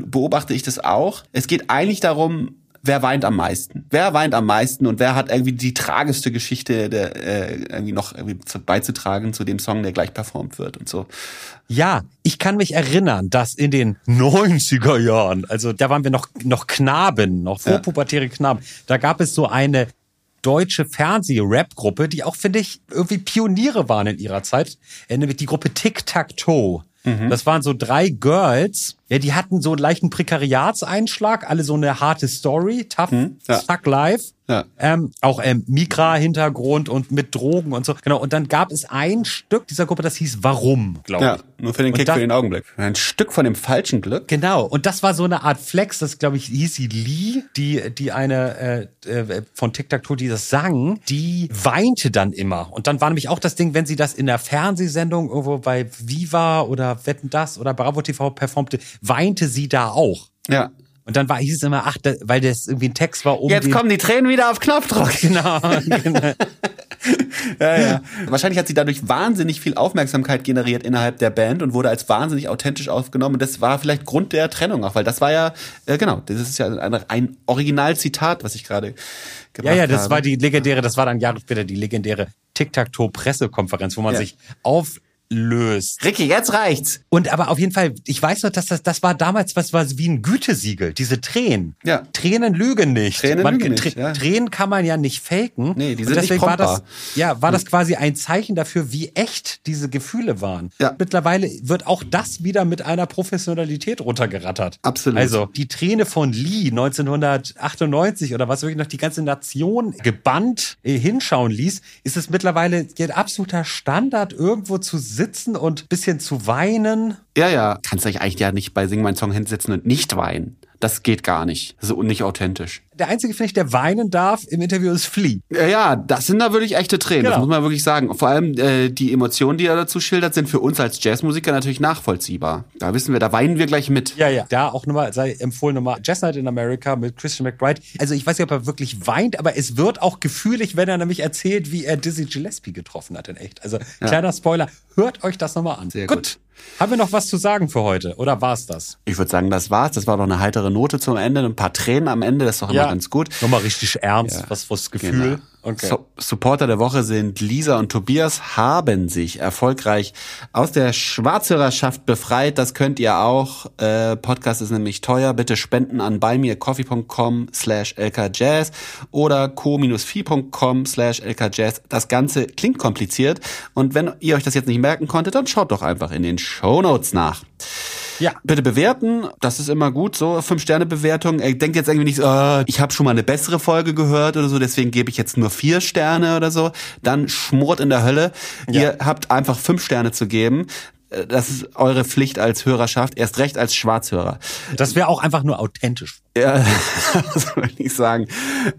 beobachte ich das auch. Es geht eigentlich darum, wer weint am meisten? Wer weint am meisten und wer hat irgendwie die tragischste Geschichte der, äh, irgendwie noch irgendwie zu, beizutragen zu dem Song, der gleich performt wird und so. Ja, ich kann mich erinnern, dass in den neunziger Jahren, also da waren wir noch noch Knaben, noch vorpubertäre Knaben, da gab es so eine deutsche Fernseh-Rap-Gruppe, die auch, finde ich, irgendwie Pioniere waren in ihrer Zeit, nämlich die Gruppe Tic-Tac-Toe. Mhm. Das waren so drei Girls, ja, die hatten so einen leichten Prekariatseinschlag, alle so eine harte Story, tough, mhm, ja. Stuck life. Ja. Ähm, auch ähm, Migra-Hintergrund und mit Drogen und so. Genau. Und dann gab es ein Stück dieser Gruppe, das hieß Warum, glaube ich. Ja, nur für den Kick, das, für den Augenblick. Ein Stück von dem falschen Glück. Genau. Und das war so eine Art Flex, das, glaube ich, hieß sie Lee, die die eine äh, äh, von Tic-Tac-Toe, die das sang, die weinte dann immer. Und dann war nämlich auch das Ding, wenn sie das in der Fernsehsendung irgendwo bei Viva oder Wetten, das oder Bravo T V performte, weinte sie da auch. Ja. Und dann war, hieß es immer, ach, da, weil das irgendwie ein Text war, um Jetzt kommen die Tränen wieder auf Knopfdruck. Genau, genau. ja, ja. Wahrscheinlich hat sie dadurch wahnsinnig viel Aufmerksamkeit generiert innerhalb der Band und wurde als wahnsinnig authentisch aufgenommen. Und das war vielleicht Grund der Trennung auch, weil das war ja, äh, genau, das ist ja ein, ein Originalzitat, was ich gerade gebracht habe. Ja, ja, das habe. war die legendäre, das war dann Jahre später die legendäre Tic-Tac-Toe-Pressekonferenz, wo man ja. sich auf löst. Ricky, jetzt reicht's. Und aber auf jeden Fall, ich weiß noch, dass das, das war damals, was war wie ein Gütesiegel, diese Tränen. Ja. Tränen lügen nicht. Tränen man, lügen Tr- nicht, ja. Tränen kann man ja nicht faken. Nee, die sind und deswegen nicht war das, ja, war das quasi ein Zeichen dafür, wie echt diese Gefühle waren. Ja. Mittlerweile wird auch das wieder mit einer Professionalität runtergerattert. Absolut. Also, die Träne von Lee neunzehnhundertachtundneunzig oder was wirklich noch die ganze Nation gebannt äh, hinschauen ließ, ist es mittlerweile ein absoluter Standard, irgendwo zu sitzen und bisschen zu weinen. Ja, ja. Kannst du dich eigentlich ja nicht bei Sing meinen Song hinsetzen und nicht weinen. Das geht gar nicht. Das ist nicht authentisch. Der einzige, finde ich, der weinen darf im Interview ist Flea. Ja, ja, das sind da wirklich echte Tränen. Genau. Das muss man wirklich sagen. Vor allem äh, die Emotionen, die er dazu schildert, sind für uns als Jazzmusiker natürlich nachvollziehbar. Da wissen wir, da weinen wir gleich mit. Ja, ja. Da auch nochmal, sei empfohlen nochmal Jazz Night in America mit Christian McBride. Also ich weiß nicht, ob er wirklich weint, aber es wird auch gefühlig, wenn er nämlich erzählt, wie er Dizzy Gillespie getroffen hat in echt. Also ja. Kleiner Spoiler, hört euch das nochmal an. Sehr gut. gut. Haben wir noch was zu sagen für heute? Oder war's das? Ich würde sagen, das war's. Das war doch eine heitere Note zum Ende. Ein paar Tränen am Ende, das ist doch immer ja. ganz gut. Nochmal richtig ernst, ja. was fürs Gefühl. Genau. Okay. So, Supporter der Woche sind Lisa und Tobias, haben sich erfolgreich aus der Schwarzhörerschaft befreit. Das könnt ihr auch. Äh, Podcast ist nämlich teuer. Bitte spenden an buymeacoffee.com slash lkjazz oder co-fi.com slash lkjazz. Das Ganze klingt kompliziert. Und wenn ihr euch das jetzt nicht merken konntet, dann schaut doch einfach in den Shownotes nach. Ja, bitte bewerten, das ist immer gut, so Fünf-Sterne-Bewertung. Denkt jetzt irgendwie nicht, oh, ich habe schon mal eine bessere Folge gehört oder so, deswegen gebe ich jetzt nur vier Sterne oder so. Dann schmort in der Hölle. Ja. Ihr habt einfach fünf Sterne zu geben. Das ist eure Pflicht als Hörerschaft, erst recht als Schwarzhörer. Das wäre auch einfach nur authentisch. Ja, das würde ich sagen.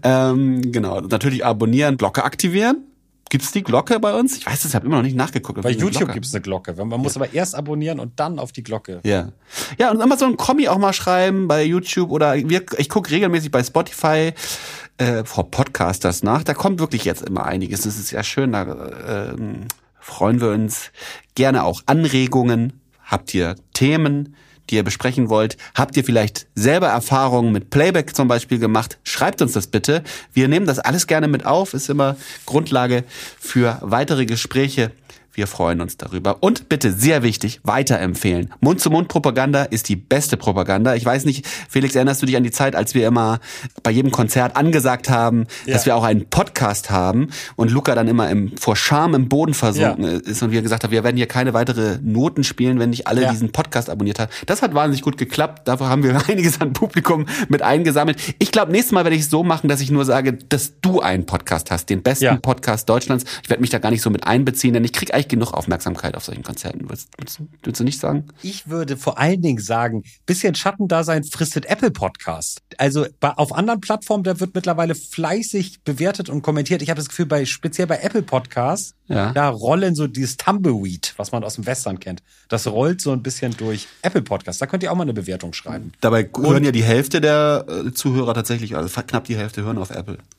Ähm, genau, natürlich abonnieren, Glocke aktivieren. Gibt's die Glocke bei uns? Ich weiß es, ich habe immer noch nicht nachgeguckt. Bei YouTube gibt's eine Glocke. Man muss ja. aber erst abonnieren und dann auf die Glocke. Ja. Ja, und immer so ein Kommi auch mal schreiben bei YouTube oder wir, ich gucke regelmäßig bei Spotify äh, vor Podcasters nach. Da kommt wirklich jetzt immer einiges. Das ist ja schön. Da äh, freuen wir uns. Gerne auch Anregungen. Habt ihr Themen, die ihr besprechen wollt? Habt ihr vielleicht selber Erfahrungen mit Playback zum Beispiel gemacht? Schreibt uns das bitte. Wir nehmen das alles gerne mit auf. Ist immer Grundlage für weitere Gespräche. Wir freuen uns darüber. Und bitte, sehr wichtig, weiterempfehlen. Mund-zu-Mund-Propaganda ist die beste Propaganda. Ich weiß nicht, Felix, erinnerst du dich an die Zeit, als wir immer bei jedem Konzert angesagt haben, ja. dass wir auch einen Podcast haben und Luca dann immer im, vor Scham im Boden versunken ja. ist und wir gesagt haben, wir werden hier keine weitere Noten spielen, wenn nicht alle ja. diesen Podcast abonniert haben. Das hat wahnsinnig gut geklappt. Dafür haben wir einiges an Publikum mit eingesammelt. Ich glaube, nächstes Mal werde ich es so machen, dass ich nur sage, dass du einen Podcast hast, den besten ja. Podcast Deutschlands. Ich werde mich da gar nicht so mit einbeziehen, denn ich kriege eigentlich genug Aufmerksamkeit auf solchen Konzerten. Willst, willst, willst du nicht sagen? Ich würde vor allen Dingen sagen, bisschen Schattendasein fristet Apple Podcast. Also bei, auf anderen Plattformen, da wird mittlerweile fleißig bewertet und kommentiert. Ich habe das Gefühl, bei speziell bei Apple Podcasts, ja. da rollen so dieses Tumbleweed, was man aus dem Western kennt, das rollt so ein bisschen durch Apple Podcasts. Da könnt ihr auch mal eine Bewertung schreiben. Dabei hören und, ja die Hälfte der äh, Zuhörer tatsächlich, also knapp die Hälfte hören auf Apple. Ja,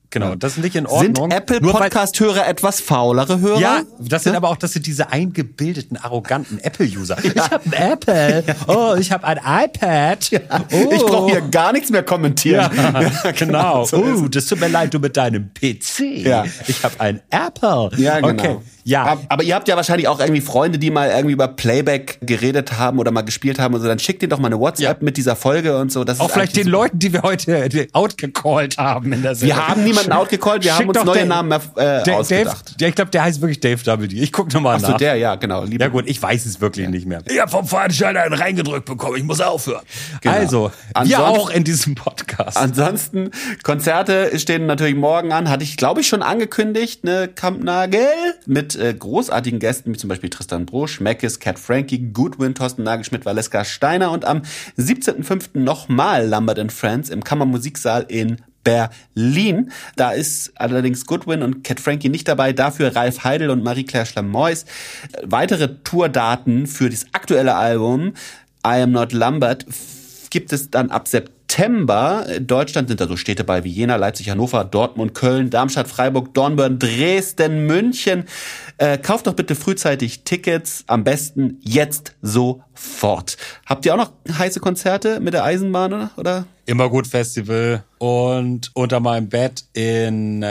Genau, das ist nicht in Ordnung. Sind Apple-Podcast-Hörer etwas faulere Hörer? Ja, das sind aber auch, das sind diese eingebildeten, arroganten Apple-User. Ich habe ein Apple. Oh, ich habe ein iPad. Oh. Ich brauche hier gar nichts mehr kommentieren. Ja, ja, genau. So oh, das tut mir leid, du mit deinem P C. Ja. Ich habe ein Apple. Ja, genau. Okay. Ja. Aber ihr habt ja wahrscheinlich auch irgendwie Freunde, die mal irgendwie über Playback geredet haben oder mal gespielt haben und so. Dann schickt ihr doch mal eine WhatsApp ja. mit dieser Folge und so. Das auch ist vielleicht den Leuten, die wir heute outgecallt haben in der Sendung. Wir haben niemanden outgecallt, wir Schick haben uns neue den, Namen äh, Dave, ausgedacht. Dave, ich glaube, der heißt wirklich Dave W. Ich guck nochmal nach. Ach so, der, ja, genau. Lieber. Ja gut, ich weiß es wirklich ja. nicht mehr. Ich habe vom Veranstalter einen reingedrückt bekommen, ich muss aufhören. Genau. Also, ansonsten, wir auch in diesem Podcast. Ansonsten, Konzerte stehen natürlich morgen an, hatte ich, glaube ich, schon angekündigt, ne, Kampnagel mit äh, großartigen Gästen, wie zum Beispiel Tristan Brosch, Mackes, Cat Frankie, Goodwin, Thorsten Nagelschmidt, Valeska Steiner und am siebzehnten fünften nochmal Lambert and Friends im Kammermusiksaal in Berlin. Da ist allerdings Goodwin und Cat Frankie nicht dabei, dafür Ralf Heidel und Marie-Claire Schlamois. Weitere Tourdaten für das aktuelle Album I Am Not Lambert gibt es dann ab September. In Deutschland sind da so Städte bei wie Jena, Leipzig, Hannover, Dortmund, Köln, Darmstadt, Freiburg, Dornbirn, Dresden, München. Äh, kauft doch bitte frühzeitig Tickets, am besten jetzt sofort. Habt ihr auch noch heiße Konzerte mit der Eisenbahn, oder? Immergut Festival und Unter meinem Bett in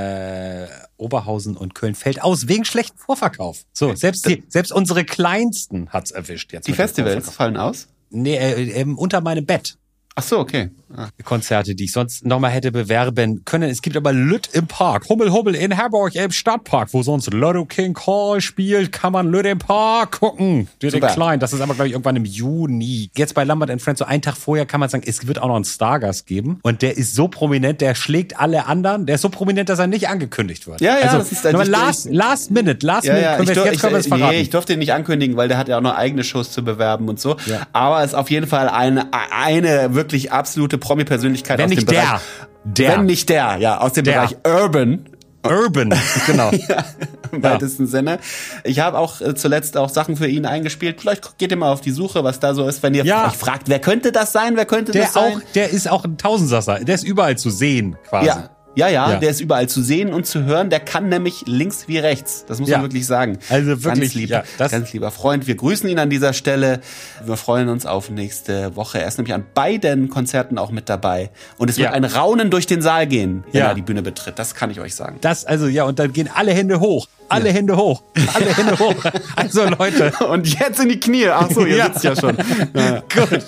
äh, Oberhausen und Köln fällt aus wegen schlechten Vorverkauf. So, selbst die, selbst unsere Kleinsten hat's erwischt jetzt. Die Festivals fallen aus? Nee, äh, äh, Unter meinem Bett. Ach so, okay. Ah. Konzerte, die ich sonst nochmal hätte bewerben können. Es gibt aber Lütt im Park, Hummel Hummel in Hamburg im Stadtpark, wo sonst Lotto King Call spielt, kann man Lütt im Park gucken. Der Klein, das ist aber glaube ich irgendwann im Juni. Jetzt bei Lambert and Friends, so einen Tag vorher kann man sagen, es wird auch noch einen Stargast geben. Und der ist so prominent, der schlägt alle anderen. Der ist so prominent, dass er nicht angekündigt wird. Ja, ja, also, das ist dann last, last Minute, last ja, minute. Ja, können wir, ich, jetzt können wir es verraten. Nee, ich durfte ihn nicht ankündigen, weil der hat ja auch noch eigene Shows zu bewerben und so. Ja. Aber es ist auf jeden Fall eine, eine wirklich absolute Promi-Persönlichkeit Wenn aus nicht dem Bereich. Der. Wenn nicht der, ja, aus dem der. Bereich Urban. Urban, genau. Ja, im ja. weitesten Sinne. Ich habe auch äh, zuletzt auch Sachen für ihn eingespielt. Vielleicht geht ihr mal auf die Suche, was da so ist, wenn ihr ja. euch fragt, wer könnte das sein, wer könnte der das sein? Auch, der ist auch ein Tausendsasser. Der ist überall zu sehen, quasi. Ja. Ja, ja, ja, der ist überall zu sehen und zu hören. Der kann nämlich links wie rechts. Das muss ja. man wirklich sagen. Also wirklich, ganz lieb, ja, das ganz lieber Freund. Wir grüßen ihn an dieser Stelle. Wir freuen uns auf nächste Woche. Er ist nämlich an beiden Konzerten auch mit dabei. Und es wird ja. ein Raunen durch den Saal gehen, wenn ja. er die Bühne betritt. Das kann ich euch sagen. Das, also, ja, und dann gehen alle Hände hoch. Alle ja. Hände hoch. Alle Hände hoch. Also, Leute. Und jetzt in die Knie. Ach so, ihr ja. sitzt ja schon. Ja. Gut.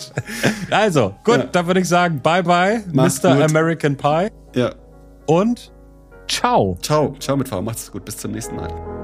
Also, gut, ja. dann würde ich sagen, bye bye, Mach's Mister gut. American Pie. Ja. Und ciao. Ciao. Ciao mit V. Macht's gut. Bis zum nächsten Mal.